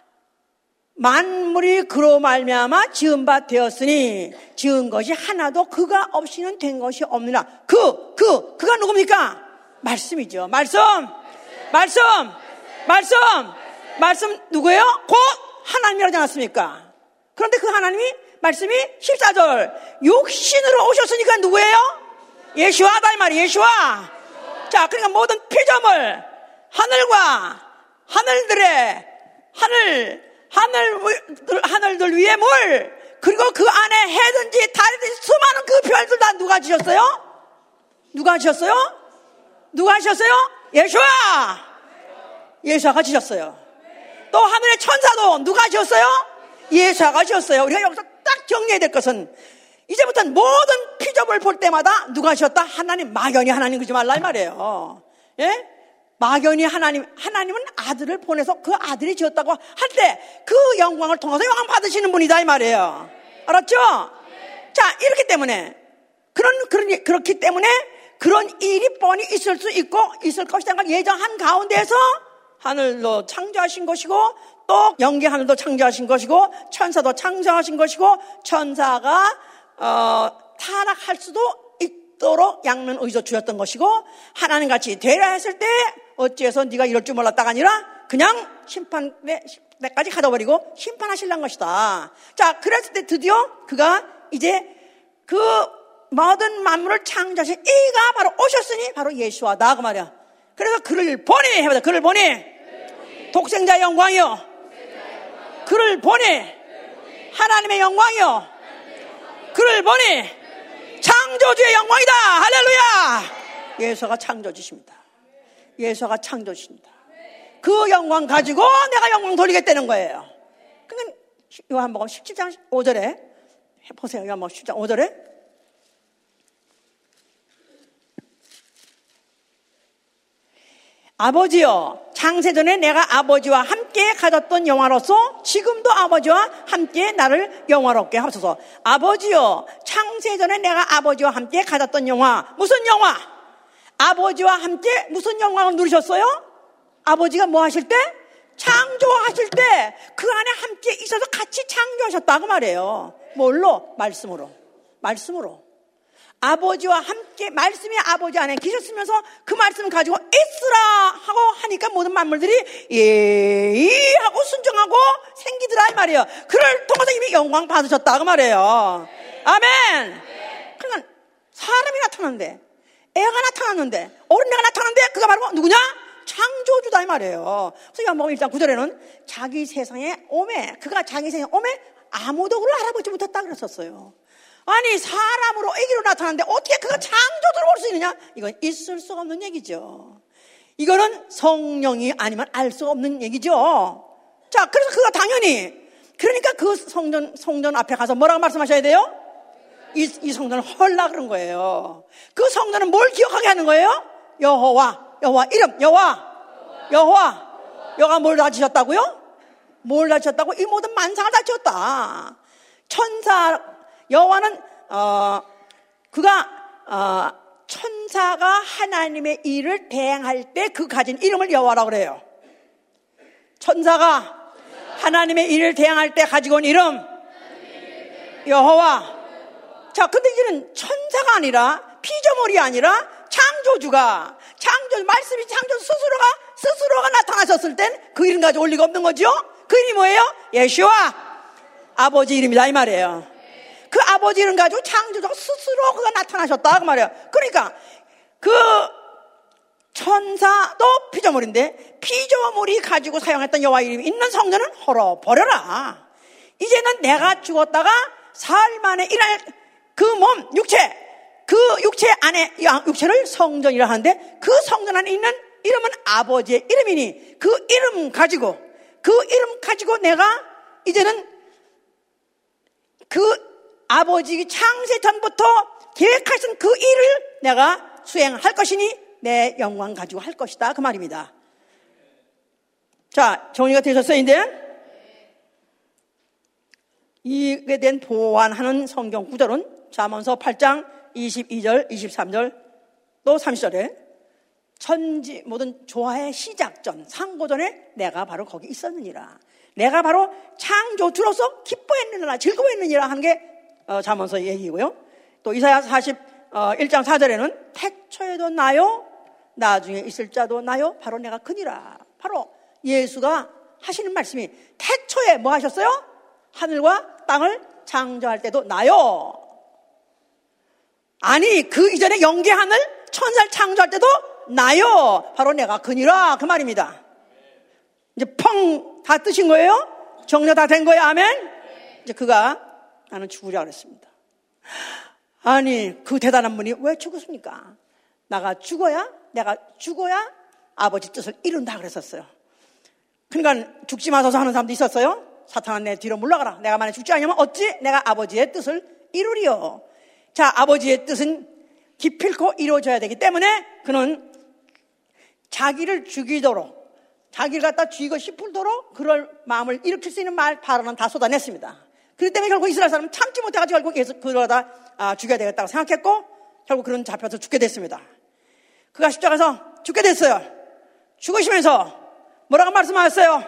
만물이 그로 말미암아 지은 바 되었으니 지은 것이 하나도 그가 없이는 된 것이 없느라. 그, 그, 그가 누굽니까? 말씀이죠. 말씀, 말씀, 말씀, 말씀 누구예요? 곧 하나님이라지 않았습니까? 그런데 그 하나님이 말씀이 십사 절 육신으로 오셨으니까 누구예요? 예수와다 이 말이에요. 예수와. 자, 그러니까 모든 피조물, 하늘과 하늘들의 하늘 하늘, 하늘들 위에 물, 그리고 그 안에 해든지 달든지 수많은 그 별들 다 누가 지었어요? 누가 지었어요? 누가 지었어요? 예수와! 예수가 지었어요. 또 하늘의 천사도 누가 지었어요? 예수가 지었어요. 우리가 여기서 딱 정리해야 될 것은 이제부터는 모든 피조물 볼 때마다 누가 지었다? 하나님, 막연히 하나님 그러지 말라 이 말이에요. 예? 막연히 하나님, 하나님은 아들을 보내서 그 아들이 지었다고 할 때 그 영광을 통해서 영광 받으시는 분이다 이 말이에요. 알았죠? 자, 이렇기 때문에 그런, 그런, 그렇기 때문에 그런 일이 뻔히 있을 수 있고 있을 것이라는 걸 예정한 가운데에서 하늘도 창조하신 것이고 또 영계 하늘도 창조하신 것이고 천사도 창조하신 것이고 천사가 어, 타락할 수도 있도록 양면 의조 주셨던 것이고 하나님같이 되라 했을 때 어찌해서 네가 이럴 줄 몰랐다가 아니라 그냥 심판대까지 가둬버리고 심판하실란 것이다. 자, 그랬을 때 드디어 그가 이제 그 모든 만물을 창조하신 이가 바로 오셨으니 바로 예수와다 그 말이야. 그래서 그를 보니 해보자. 그를 보니 독생자의 영광이요, 그를 보니 하나님의 영광이요, 그를 보니 창조주의 영광이다. 할렐루야. 예수가 창조주십니다. 예수가 창조주십니다. 그 영광 가지고 내가 영광 돌리겠다는 거예요. 그러니까 요한복음 십칠 장 오 절에 보세요. 요한복음 십칠 장 오 절에 아버지여, 창세전에 내가 아버지와 함께 가졌던 영화로서 지금도 아버지와 함께 나를 영화롭게 하소서. 아버지여, 창세전에 내가 아버지와 함께 가졌던 영화. 무슨 영화? 아버지와 함께 무슨 영광을 누리셨어요? 아버지가 뭐 하실 때? 창조하실 때 그 안에 함께 있어서 같이 창조하셨다고 말해요. 뭘로? 말씀으로. 말씀으로. 아버지와 함께 말씀이 아버지 안에 계셨으면서 그 말씀을 가지고 있으라 하고 하니까 모든 만물들이 예이 하고 순종하고 생기더라 이 말이에요. 그를 통해서 이미 영광 받으셨다고 말해요. 아멘. 그러니까 사람이 나타났는데, 애가 나타났는데, 어린애가 나타났는데 그가 바로 누구냐? 창조주다 이 말이에요. 그래서 요한복음 일 장 구 절에는 자기 세상에 오매, 그가 자기 세상에 오매 아무도 그를 알아보지 못했다 그랬었어요. 아니, 사람으로 애기로 나타났는데 어떻게 그가 창조주로 볼 수 있느냐? 이건 있을 수 없는 얘기죠. 이거는 성령이 아니면 알 수 없는 얘기죠. 자, 그래서 그가 당연히, 그러니까 그 성전, 성전 앞에 가서 뭐라고 말씀하셔야 돼요? 이, 이 성전을 헐라 그런 거예요. 그 성전은 뭘 기억하게 하는 거예요? 여호와, 여호와 이름, 여호와, 여호와, 여호와 뭘 다 지었다고요? 뭘 다 지었다고? 이 모든 만상을 다 지었다. 천사, 여호와는 어, 그가 어, 천사가 하나님의 일을 대행할 때 그 가진 이름을 여호와라고 그래요. 천사가 하나님의 일을 대행할 때 가지고 온 이름, 여호와. 자, 근데 이제는 천사가 아니라 피조물이 아니라 창조주가, 창조, 말씀이 창조주 스스로가, 스스로가 나타나셨을 땐 그 이름 가지고 올 리가 없는 거죠? 그 이름이 뭐예요? 예수와. 아버지 이름이다, 이 말이에요. 그 아버지 이름 가지고 창조주가 스스로 그가 나타나셨다, 그 말이에요. 그러니까, 그 천사도 피조물인데, 피조물이 가지고 사용했던 여호와 이름이 있는 성전은 헐어버려라. 이제는 내가 죽었다가 사흘 만에 일할 그 몸, 육체, 그 육체 안에, 육체를 성전이라 하는데 그 성전 안에 있는 이름은 아버지의 이름이니 그 이름 가지고, 그 이름 가지고 내가 이제는 그 아버지 창세 전부터 계획하신 그 일을 내가 수행할 것이니 내 영광 가지고 할 것이다, 그 말입니다. 자, 정리가 되셨어요, 이제? 이에 대한 보완하는 성경 구절은 잠언서 팔 장 이십이 절, 이십삼 절, 또 삼십 절에 천지 모든 조화의 시작전, 상고전에 내가 바로 거기 있었느니라. 내가 바로 창조주로서 기뻐했느니라, 즐거워했느니라 하는 게 어, 잠언서 얘기고요. 또 이사야 사십일 장 사 절에는 태초에도 나요, 나중에 있을 자도 나요, 바로 내가 그니라. 바로 예수가 하시는 말씀이 태초에 뭐 하셨어요? 하늘과 땅을 창조할 때도 나요. 아니, 그 이전에 영계 하늘 천사를 창조할 때도 나요. 바로 내가 그니라, 그 말입니다. 이제 펑 다 뜨신 거예요? 정리 다 된 거예요? 아멘? 이제 그가 나는 죽으려 그랬습니다. 아니, 그 대단한 분이 왜 죽었습니까? 나가 죽어야, 내가 죽어야 아버지 뜻을 이룬다 그랬었어요. 그러니까 죽지 마소서 하는 사람도 있었어요. 사탄아, 내 뒤로 물러가라. 내가 만약 죽지 않으면 어찌 내가 아버지의 뜻을 이루리요. 자, 아버지의 뜻은 기필코 이루어져야 되기 때문에 그는 자기를 죽이도록, 자기를 갖다 죽이고 싶도록 그럴 마음을 일으킬 수 있는 말, 발언은 다 쏟아냈습니다. 그렇기 때문에 결국 이스라엘 사람은 참지 못해가지고 결국 계속 그러다 아, 죽여야 되겠다고 생각했고 결국 그는 잡혀서 죽게 됐습니다. 그가 십자가에서 죽게 됐어요. 죽으시면서 뭐라고 말씀하셨어요?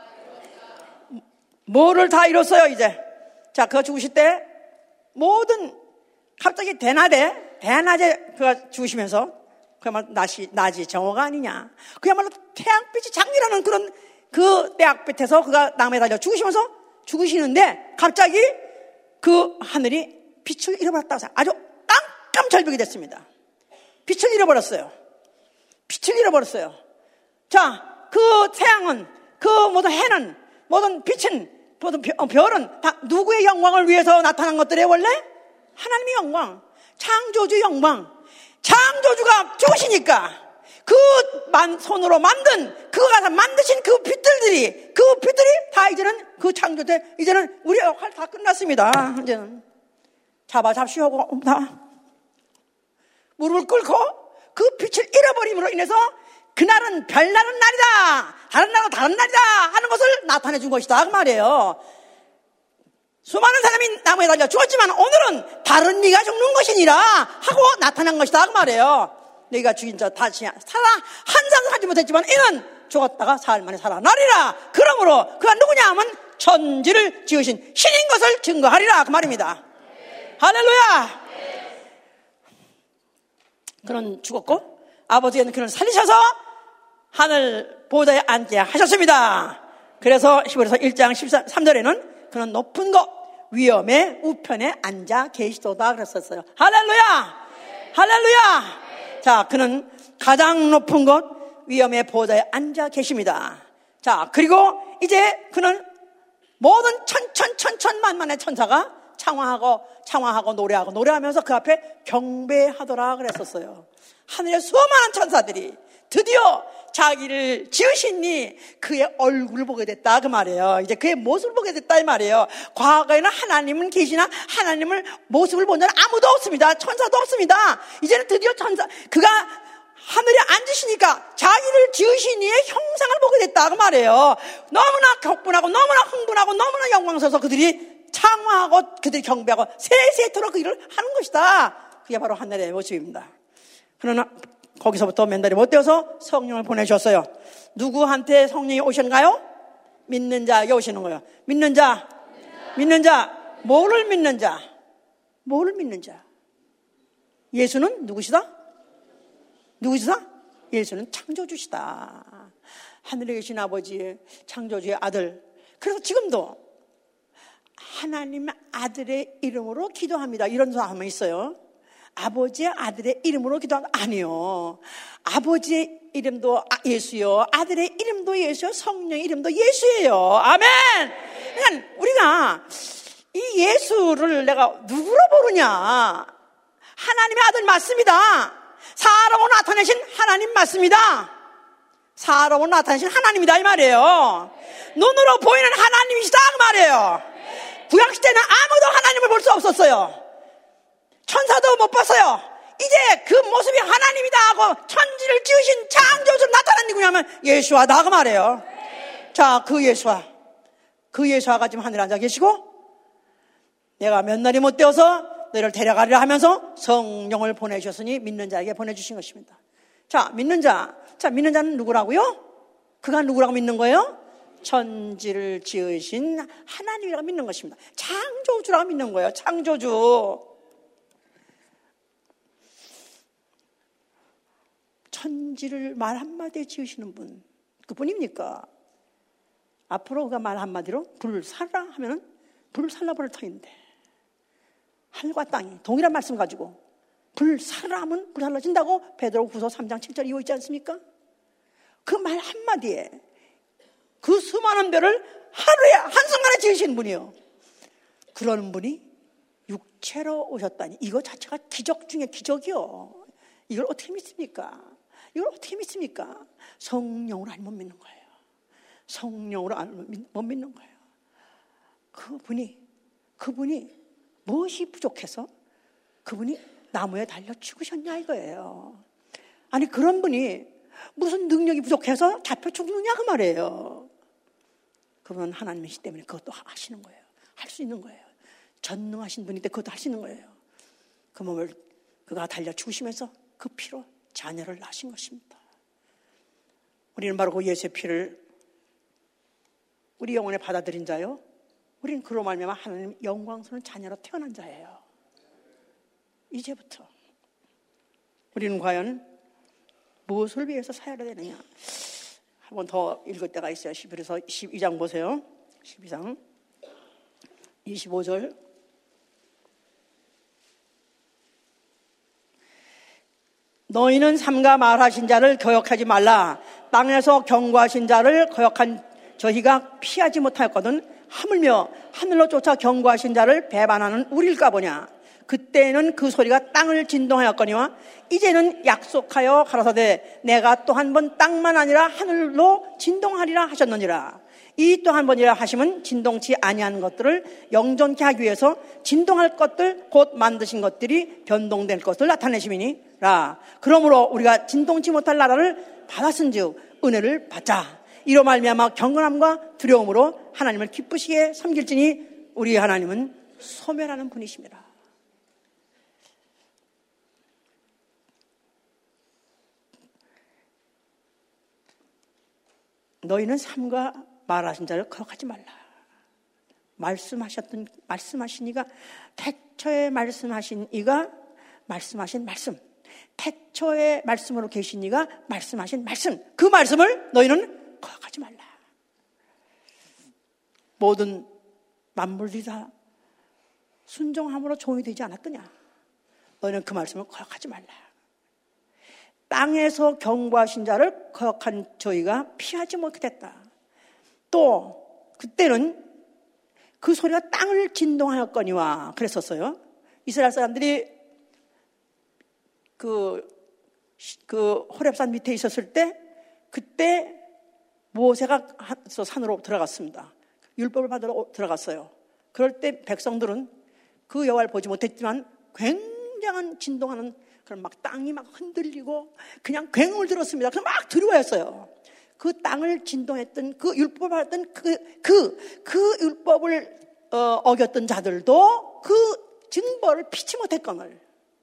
뭐를 다 이뤘어요, 이제. 자, 그가 죽으실 때 모든 갑자기 대낮에, 대낮에 그가 죽으시면서 그야말로 낮이, 낮이 정오가 아니냐. 그야말로 태양빛이 장미라는 그런 그 태양빛에서 그가 나무에 달려 죽으시면서 죽으시는데 갑자기 그 하늘이 빛을 잃어버렸다고 해서 아주 깜깜절벽이 됐습니다. 빛을 잃어버렸어요. 빛을 잃어버렸어요. 자, 그 태양은, 그 모든 해는, 모든 빛은, 모든 별은 다 누구의 영광을 위해서 나타난 것들이에요, 원래? 하나님의 영광, 창조주 영광. 창조주가 죽으시니까 그 만, 손으로 만든, 그가 만드신 그 빛들이, 그 빛들이 다 이제는 그 창조주, 이제는 우리의 역할 다 끝났습니다. 이제는. 잡아 잡시오 하고 다 무릎을 꿇고 그 빛을 잃어버림으로 인해서 그날은 별나는 날이다, 다른 날은 다른 날이다 하는 것을 나타내 준 것이다, 그 말이에요. 수많은 사람이 나무에 달려 죽었지만 오늘은 다른 네가 죽는 것이니라 하고 나타난 것이다, 그 말이에요. 너희가 죽인 자 다시 살아 한상을 하지 못했지만 이는 죽었다가 사흘 만에 살아나리라. 그러므로 그가 누구냐 하면 천지를 지으신 신인 것을 증거하리라, 그 말입니다. 네. 할렐루야. 네. 그는 죽었고 아버지는 그를 살리셔서 하늘 보좌에 앉게 하셨습니다. 그래서 히브리서 일 장 십삼 절에는 그는 높은 곳 위엄의 우편에 앉아 계시도다 그랬었어요. 할렐루야. 네. 할렐루야. 네. 자, 그는 가장 높은 곳 위엄의 보좌에 앉아 계십니다. 자, 그리고 이제 그는 모든 천천 천천만만의 천사가 창화하고 창화하고 노래하고 노래하면서 그 앞에 경배하더라 그랬었어요. 하늘의 수많은 천사들이 드디어 자기를 지으시니 그의 얼굴을 보게 됐다, 그 말이에요. 이제 그의 모습을 보게 됐다, 이 말이에요. 과거에는 하나님은 계시나 하나님을 모습을 본 자는 아무도 없습니다. 천사도 없습니다. 이제는 드디어 천사, 그가 하늘에 앉으시니까 자기를 지으신 이의 형상을 보게 됐다, 그 말이에요. 너무나 격분하고 너무나 흥분하고 너무나 영광스러워서 그들이 창화하고 그들이 경배하고 세세토록 그 일을 하는 것이다. 그게 바로 하늘의 모습입니다. 그러나 거기서부터 몇 달이 못 되어서 성령을 보내주셨어요. 누구한테 성령이 오셨나요? 믿는 자에게 오시는 거예요. 믿는 자, 믿는 자, 뭐를 믿는 자? 뭐를 믿는 자? 예수는 누구시다? 누구시다? 예수는 창조주시다. 하늘에 계신 아버지, 창조주의 아들. 그래서 지금도 하나님 아들의 이름으로 기도합니다. 이런 사람이 있어요. 아버지의 아들의 이름으로 기도한다. 아니요. 아버지의 이름도 예수요. 아들의 이름도 예수요. 성령의 이름도 예수예요. 아멘. 그러니까 우리가 이 예수를 내가 누구로 부르냐? 하나님의 아들 맞습니다. 사람으로 나타내신 하나님 맞습니다. 사람으로 나타내신 하나님이다 이 말이에요. 눈으로 보이는 하나님이시다 그 말이에요. 구약시대는 아무도 하나님을 볼 수 없었어요. 천사도 못 봤어요. 이제 그 모습이 하나님이다 하고 천지를 지으신 창조주로 나타난 누구냐면 예수와다 그 말이에요. 자, 그 예수와 그 예수와가 지금 하늘에 앉아 계시고 내가 몇 날이 못 되어서 너희를 데려가리라 하면서 성령을 보내주셨으니 믿는 자에게 보내주신 것입니다. 자, 믿는 자. 자, 믿는 자는 누구라고요? 그가 누구라고 믿는 거예요? 천지를 지으신 하나님이라고 믿는 것입니다. 창조주라고 믿는 거예요. 창조주. 천지를 말 한마디에 지으시는 분. 그분입니까? 앞으로 그가 말 한마디로 불을 살라 하면은 불을 살라버릴 터인데 하늘과 땅이 동일한 말씀 가지고 불 살라 하면 불 살라진다고 베드로후서 삼 장 칠 절 이어 있지 않습니까? 그 말 한마디에 그 수많은 별을 하루에 한순간에 지으신 분이요. 그런 분이 육체로 오셨다니 이거 자체가 기적 중에 기적이요. 이걸 어떻게 믿습니까? 이걸 어떻게 믿습니까? 성령으로 안 못 믿는 거예요. 성령으로 안 못 믿는 거예요. 그분이 그분이 무엇이 부족해서 그분이 나무에 달려 죽으셨냐 이거예요. 아니 그런 분이 무슨 능력이 부족해서 잡혀 죽느냐 그 말이에요. 그분은 하나님이시기 때문에 그것도 하시는 거예요. 할 수 있는 거예요. 전능하신 분인데 그것도 할 수 있는 거예요. 그 몸을 그가 달려 죽으시면서 그 피로 자녀를 낳으신 것입니다. 우리는 바로 그 예수의 피를 우리 영혼에 받아들인 자요. 우리는 그로 말미암아 하나님 영광스러운 자녀로 태어난 자예요. 이제부터 우리는 과연 무엇을 위해서 살아야 되느냐? 한 번 더 읽을 때가 있어요. 히브리서 십이 장 보세요. 십이 장 이십오 절. 너희는 삼가 말하신 자를 거역하지 말라. 땅에서 경고하신 자를 거역한 저희가 피하지 못하였거든. 하물며 하늘로 쫓아 경고하신 자를 배반하는 우리일까 보냐. 그때는 그 소리가 땅을 진동하였거니와 이제는 약속하여 가라사대 내가 또 한 번 땅만 아니라 하늘로 진동하리라 하셨느니라. 이 또 한 번이라 하심은 진동치 아니한 것들을 영존케 하기 위해서 진동할 것들 곧 만드신 것들이 변동될 것을 나타내심이니라. 그러므로 우리가 진동치 못할 나라를 받았은즉 은혜를 받자. 이로 말미암아 경건함과 두려움으로 하나님을 기쁘시게 섬길지니 우리 하나님은 소멸하는 분이십니다. 너희는 삼가 말하신 자를 거역하지 말라. 말씀하셨던 말씀하신 이가 태초에 말씀하신 이가 말씀하신 말씀, 태초에 말씀으로 계신 이가 말씀하신 말씀, 그 말씀을 너희는 거역하지 말라. 모든 만물들이 다 순종함으로 종이 되지 않았더냐? 너희는 그 말씀을 거역하지 말라. 땅에서 경고하신 자를 거역한 저희가 피하지 못했다. 또 그때는 그 소리가 땅을 진동하였거니와 그랬었어요. 이스라엘 사람들이 그, 그 호렙산 밑에 있었을 때 그때 모세가 산으로 들어갔습니다. 율법을 받으러 들어갔어요. 그럴 때 백성들은 그 여호와를 보지 못했지만 굉장한 진동하는 그런 막 땅이 막 흔들리고 그냥 굉음을 들었습니다. 그래서 막 두려워했어요. 그 땅을 진동했던 그 율법을 받았던 그, 그, 그 율법을 어, 어겼던 자들도 그 징벌을 피치 못했거늘.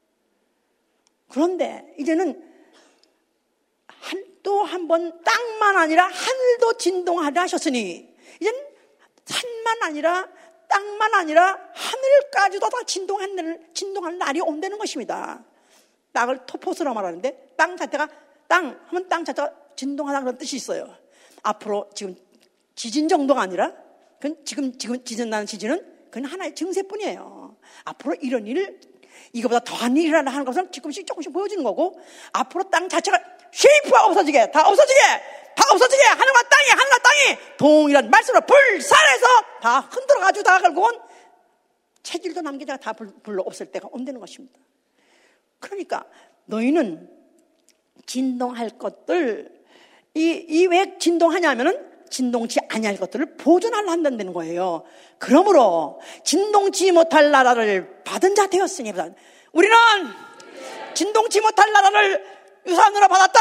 그런데 이제는 한, 또 한 번 땅만 아니라 하늘도 진동하게 하셨으니 이제는 산만 아니라 땅만 아니라 하늘까지도 다 진동하는, 진동하는 날이 온다는 것입니다. 땅을 토포스라고 말하는데 땅 자체가, 땅 하면 땅 자체가 진동하다 그런 뜻이 있어요. 앞으로 지금 지진 정도가 아니라 그건 지금, 지금 지진 나는 지진은 그건 하나의 증세뿐이에요. 앞으로 이런 일을, 이거보다 더한 일을 하는 것은 지금씩 조금씩 보여주는 거고, 앞으로 땅 자체가 쉐이프가 없어지게, 다 없어지게, 다 없어지게, 하늘과 땅이, 하늘과 땅이 동일한 말씀으로 불살해서 다 흔들어가지고 다 결국은 체질도 남기다가 다 불로 없을 때가 온다는 것입니다. 그러니까 너희는 진동할 것들, 이, 이 왜 진동하냐면은 진동치 아니할 것들을 보존하려 한다는 거예요. 그러므로 진동치 못할 나라를 받은 자 되었으니, 우리는 진동치 못할 나라를 유산으로 받았다.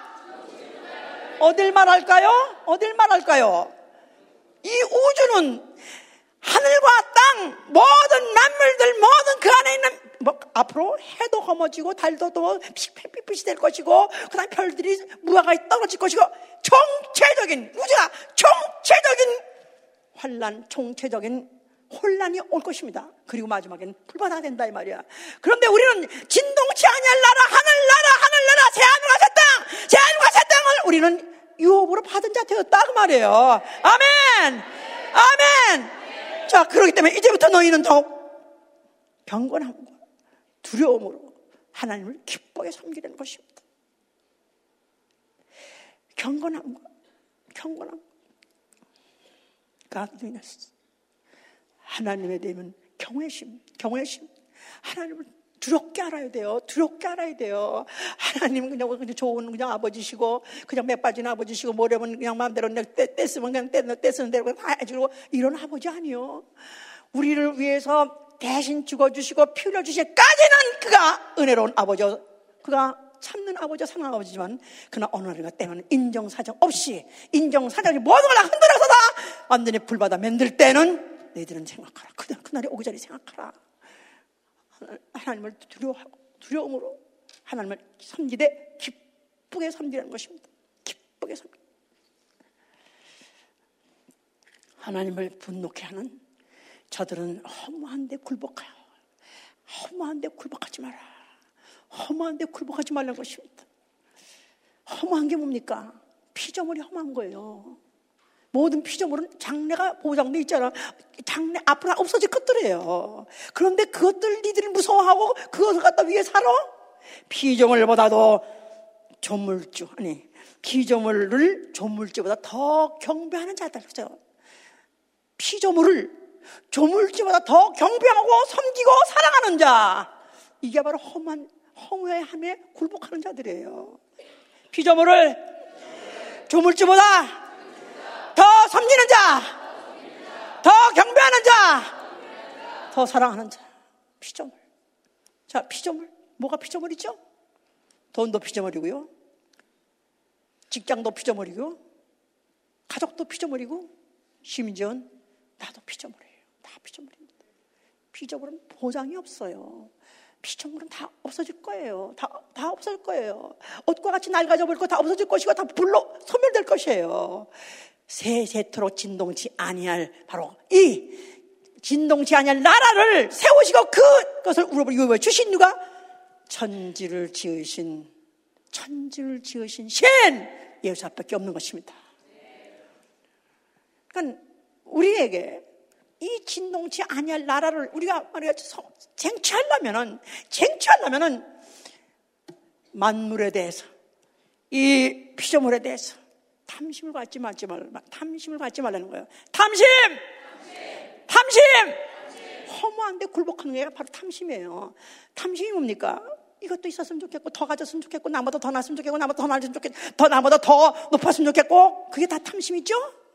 어딜 말할까요? 어딜 말할까요? 이 우주는 하늘과 땅, 모든 만물들, 모든 그 안에 있는, 뭐, 앞으로 해도 허머지고, 달도 또 핏빛이 될 것이고, 그 다음에 별들이 무화과에 떨어질 것이고, 총체적인, 우주가 총체적인 환란, 총체적인 혼란이 올 것입니다. 그리고 마지막에는 불바다가 된다, 이 말이야. 그런데 우리는 진동치 아니할 나라, 하늘나라, 하늘나라, 새하늘과 새 땅, 새하늘과 새 땅을 우리는 유업으로 받은 자 되었다, 그 말이에요. 아멘! 아멘! 자, 그렇기 때문에 이제부터 너희는 더욱 경건함과 두려움으로 하나님을 기쁘게 섬기는 것입니다. 경건함과 경건함. godliness. 하나님에 대한 경외심, 경외심. 하나님을 두렵게 알아야 돼요. 두렵게 알아야 돼요. 하나님은 그냥, 그냥 좋은 그냥 아버지시고, 그냥 몇 빠진 아버지시고, 뭐려면 그냥 마음대로 그냥 떼, 떼쓰면 그냥 떼, 떼쓰는 대로 다 해주고, 이런 아버지 아니요. 우리를 위해서 대신 죽어주시고, 피 흘려주시기까지는 그가 은혜로운 아버지요. 그가 참는 아버지요, 사랑하는 아버지지만, 그러나 어느 날인가 때는 인정사정 없이, 인정사정이 모든 걸 다 흔들어서 다 완전히 불받아 만들 때는 너희들은 생각하라. 그날, 그날이 오기 전에 생각하라. 하나님을 두려워하고 두려움으로 하나님을 섬기되 기쁘게 섬기는 것입니다. 기쁘게 섬기. 하나님을 분노케 하는 저들은 허무한데 굴복하여. 허무한데 굴복하지 마라. 허무한데 굴복하지 말라는 것입니다. 허무한 게 뭡니까? 피조물이 허무한 거예요. 모든 피조물은 장래가 보장돼 있잖아. 장래 앞으로 없어질 것들이에요. 그런데 그것들 니들이 무서워하고 그것을 갖다 위해 살아? 피조물보다도 조물주, 아니 피조물을 조물주보다 더 경배하는 자들. 피조물을 조물주보다 더 경배하고 섬기고 사랑하는 자, 이게 바로 험한 허무의 함에 굴복하는 자들이에요. 피조물을 조물주보다 더 섬기는 자, 더 경배하는 자, 더 사랑하는 자. 피조물. 자, 피조물. 뭐가 피조물이죠? 돈도 피조물이고요, 직장도 피조물이고, 가족도 피조물이고, 심지어는 나도 피조물이에요. 다 피조물입니다. 피조물은 보장이 없어요. 피조물은 다 없어질 거예요. 다, 다 없어질 거예요. 옷과 같이 낡아져 버릴 거 다 없어질 것이고 다 불로 소멸될 것이에요. 세세토록 진동치 아니할 바로 이 진동치 아니할 나라를 세우시고 그것을 우러러 주신 누가? 천지를 지으신 천지를 지으신 신 예수 앞밖에 없는 것입니다. 그러니까 우리에게 이 진동치 아니할 나라를 우리가 말이야 쟁취하려면은 쟁취하려면은 만물에 대해서, 이 피조물에 대해서 탐심을 갖지 말지 말, 탐심을 갖지 말라는 거예요. 탐심, 탐심, 탐심. 탐심. 허무한데 굴복하는 게 바로 탐심이에요. 탐심이 뭡니까? 이것도 있었으면 좋겠고, 더 가졌으면 좋겠고, 나보다 더 났으면 좋겠고, 나보다 더 나았으면 좋겠고, 더 나보다 더 높았으면 좋겠고, 그게 다 탐심이죠.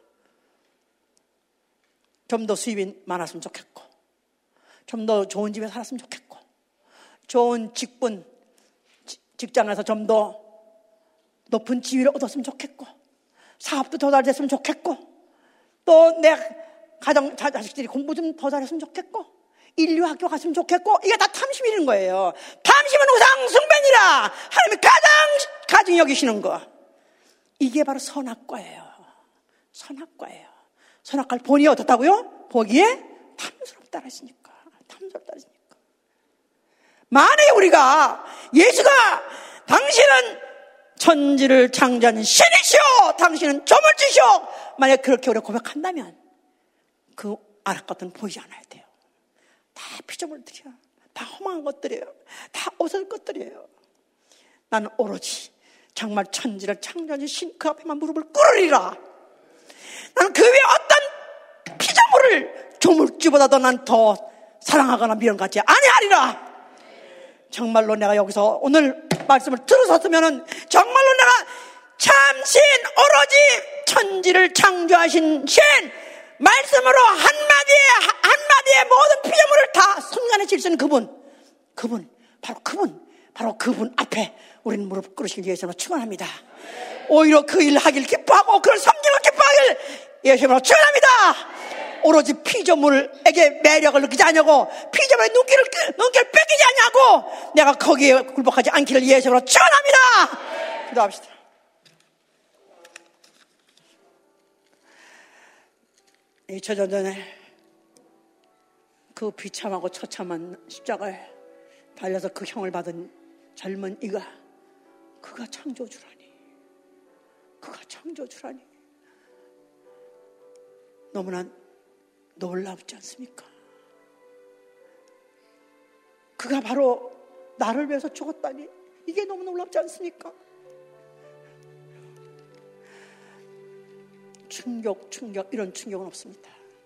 좀 더 수입이 많았으면 좋겠고, 좀 더 좋은 집에 살았으면 좋겠고, 좋은 직분, 직장에서 좀 더 높은 지위를 얻었으면 좋겠고, 사업도 더 잘 됐으면 좋겠고, 또 내 가정 자식들이 공부 좀 더 잘했으면 좋겠고, 인류 학교 갔으면 좋겠고, 이게 다 탐심이 있는 거예요. 탐심은 우상 숭배니라. 하나님이 가장 가증히 여기시는 거, 이게 바로 선악과예요. 선악과예요. 선악과를 보니 어떻다고요? 보기에 탐스럽다 하시니까. 탐스럽다 하시니까. 만약에 우리가 예수가 당신은 천지를 창조한 신이시오, 당신은 조물주시오, 만약 그렇게 우리가 고백한다면 그 아랍 같은 보이지 않아야 돼요. 다 피조물들이야. 다 허망한 것들이에요. 다 어설픈 것들이에요. 나는 오로지 정말 천지를 창조한 신 그 앞에만 무릎을 꿇으리라. 나는 그 외에 어떤 피조물을 조물주보다도 난 더 사랑하거나 미련받지 아니하리라. 정말로 내가 여기서 오늘 말씀을 들으셨으면 정말로 내가 참신 오로지 천지를 창조하신 신 말씀으로 한마디에 한마디에 모든 피조물을 다 순간에 질 수 있는 그분 그분 바로 그분 바로 그분 앞에 우리는 무릎 꿇으시길 예수님으로 축원합니다. 오히려 그 일 하길 기뻐하고 그런 섬김을 기뻐하길 예수님으로 축원합니다. 오로지 피조물에게 매력을 느끼지 않냐고, 피조물의 눈길을, 눈길을 뺏기지 않냐고, 내가 거기에 굴복하지 않기를 예수님으로 축원합니다. 기도합시다. 이천 년 전에 그 비참하고 처참한 십자가에 달려서 그 형을 받은 젊은 이가, 그가 창조주라니, 그가 창조주라니, 너무나 놀랍지 않습니까? 그가 바로 나를 위해서 죽었다니, 이게 너무 놀랍지 않습니까? 충격, 충격, 이런 충격은 없습니다.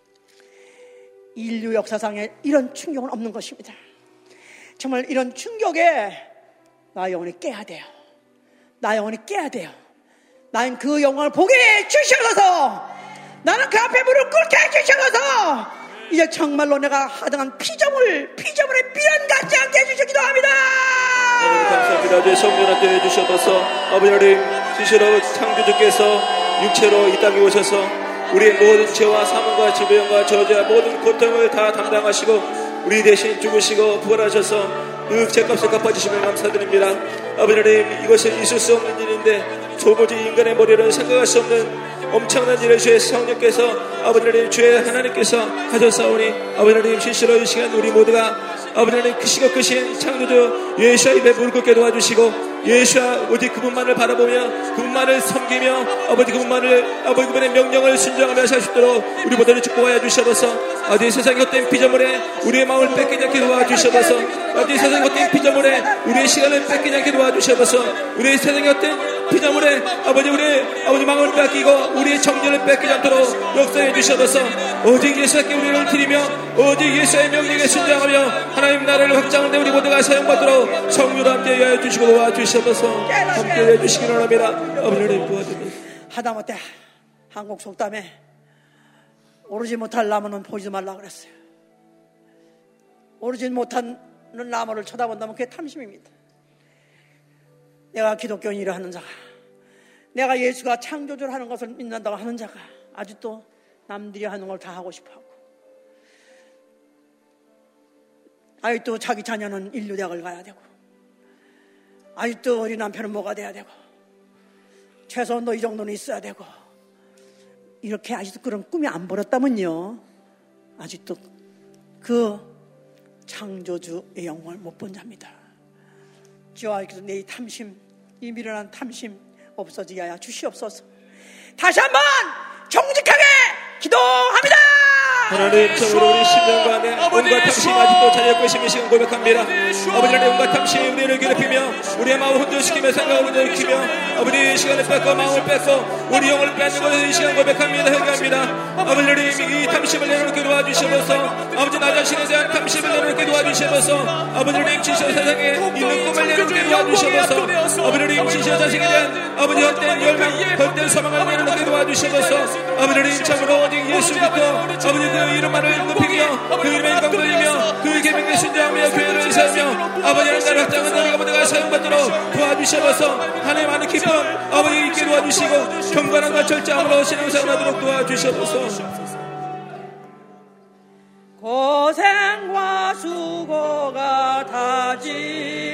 인류 역사상에 이런 충격은 없는 것입니다. 정말 이런 충격에 나 영혼이 깨야 돼요. 나 영혼이 깨야 돼요. 나는 그 영광을 보게 주시옵소서. 나는 그 앞에 무릎 꿇게 해주셔서 이제 정말로 내가 하등한 피조물, 피조물의 미련 갖지 않게 해주시기 기도합니다. 여러분 감사합니다. 내 성전한테 해주셔서 아버지 하나님, 진실로 창조주께서 육체로 이 땅에 오셔서 우리의 모든 죄와 사망과 질병과 저주와 모든 고통을 다 담당하시고 우리 대신 죽으시고 부활하셔서 그 죄값을 갚아주시면 감사드립니다. 아버지 하나님, 이것은 있을 수 없는 일인데 도무지 인간의 머리로는 생각할 수 없는 엄청난 일을 주의 성령께서 아버지 하나님, 주의 하나님께서 하셨사오니 아버지 하나님, 실시로 이 시간 우리 모두가 아버지 하나님, 크시고 크신 창조주 예수와 입에 무릎 꿇게 도와주시고 예수와 오직 그분만을 바라보며 그분만을 섬기며 아버지 그분만을 아버지 그분의 명령을 순종하며 살 수 있도록 우리 모두를 축복하여 주셔서 아버지 세상의 헛된 피조물에 우리의 마음을 뺏기지 않게 도와주셔서 아버지 세상의 헛된 피조물에 우리의 시간을 뺏기지 않게 도와주셔서 우리의 세상의 헛된 피조물에 아버지 우리의 아버지 마음을 뺏기고 우리의 정신을 뺏기지 않도록 역사해 주셔서 오직 예수께 우리를 드리며 오직 예수의 명령에 순종하며 하나님 나라를 확장할 때 우리 모두가 사용받도록 성령으로 함께 하여 주시고 도와주셔서 함께 해 주시기 바랍니다. 아버지 하나님 도와주십시오. 하다못해 한국 속담에 오르지 못할 나무는 보지도 말라 그랬어요. 오르지 못하는 나무를 쳐다본다면 그게 탐심입니다. 내가 기독교인이라 하는 자가, 내가 예수가 창조주를 하는 것을 믿는다고 하는 자가 아직도 남들이 하는 걸 다 하고 싶어하고, 아직도 자기 자녀는 인류대학을 가야 되고, 아직도 우리 남편은 뭐가 돼야 되고, 최소한 너 이 정도는 있어야 되고, 이렇게 아직도 그런 꿈이 안 버렸다면요, 아직도 그 창조주의 영광을 못 본 자입니다. 주와 내 이 탐심, 이 미련한 탐심 없어지게 하여 주시옵소서. 다시 한번 정직하게 기도합니다. 하나님, 참으로 우리 십년간의 온갖 탐심이 아직도 자리하고 있음을 시간 고백합니다. 아버지 하나님, 온갖 탐심이 우리를 괴롭히며 우리의 마음을 혼돈시키며 생각을 혼돈시키며 아버지 시간을 뺏고 마음을 뺏고 우리 영을 뺏는 것을 이 시간 고백합니다. 회개합니다. 아버지 하나님, 이 탐심을 내려놓게 도와주시옵소서. 아버지 나 자신에 대한 탐심을 내려놓게 도와주시옵소서. 아버지 하나님, 진실 세상에 있는 꿈을 내려놓게 도와주시옵소서. 아버지 하나님, 진실 자식에 대한 아버지 헛된 열망, 헛된 소망을 내려놓게 도와주시옵소서. 아버지 하나님, 참으로 오직 예수부터 아버지 그 이름만을 높이며 그 이름의 영광 돌리며 그 계명에 순종하며 교회를 세우며 아버지 하나님 나라를 확장하는 우리가 모두가 사용받도록 도와주셔서 하나님 많은 기쁨 아버지 있게 도와주시고 경건함과 절제함으로 신앙생활하도록 도와주셔서 고생과 수고가 다지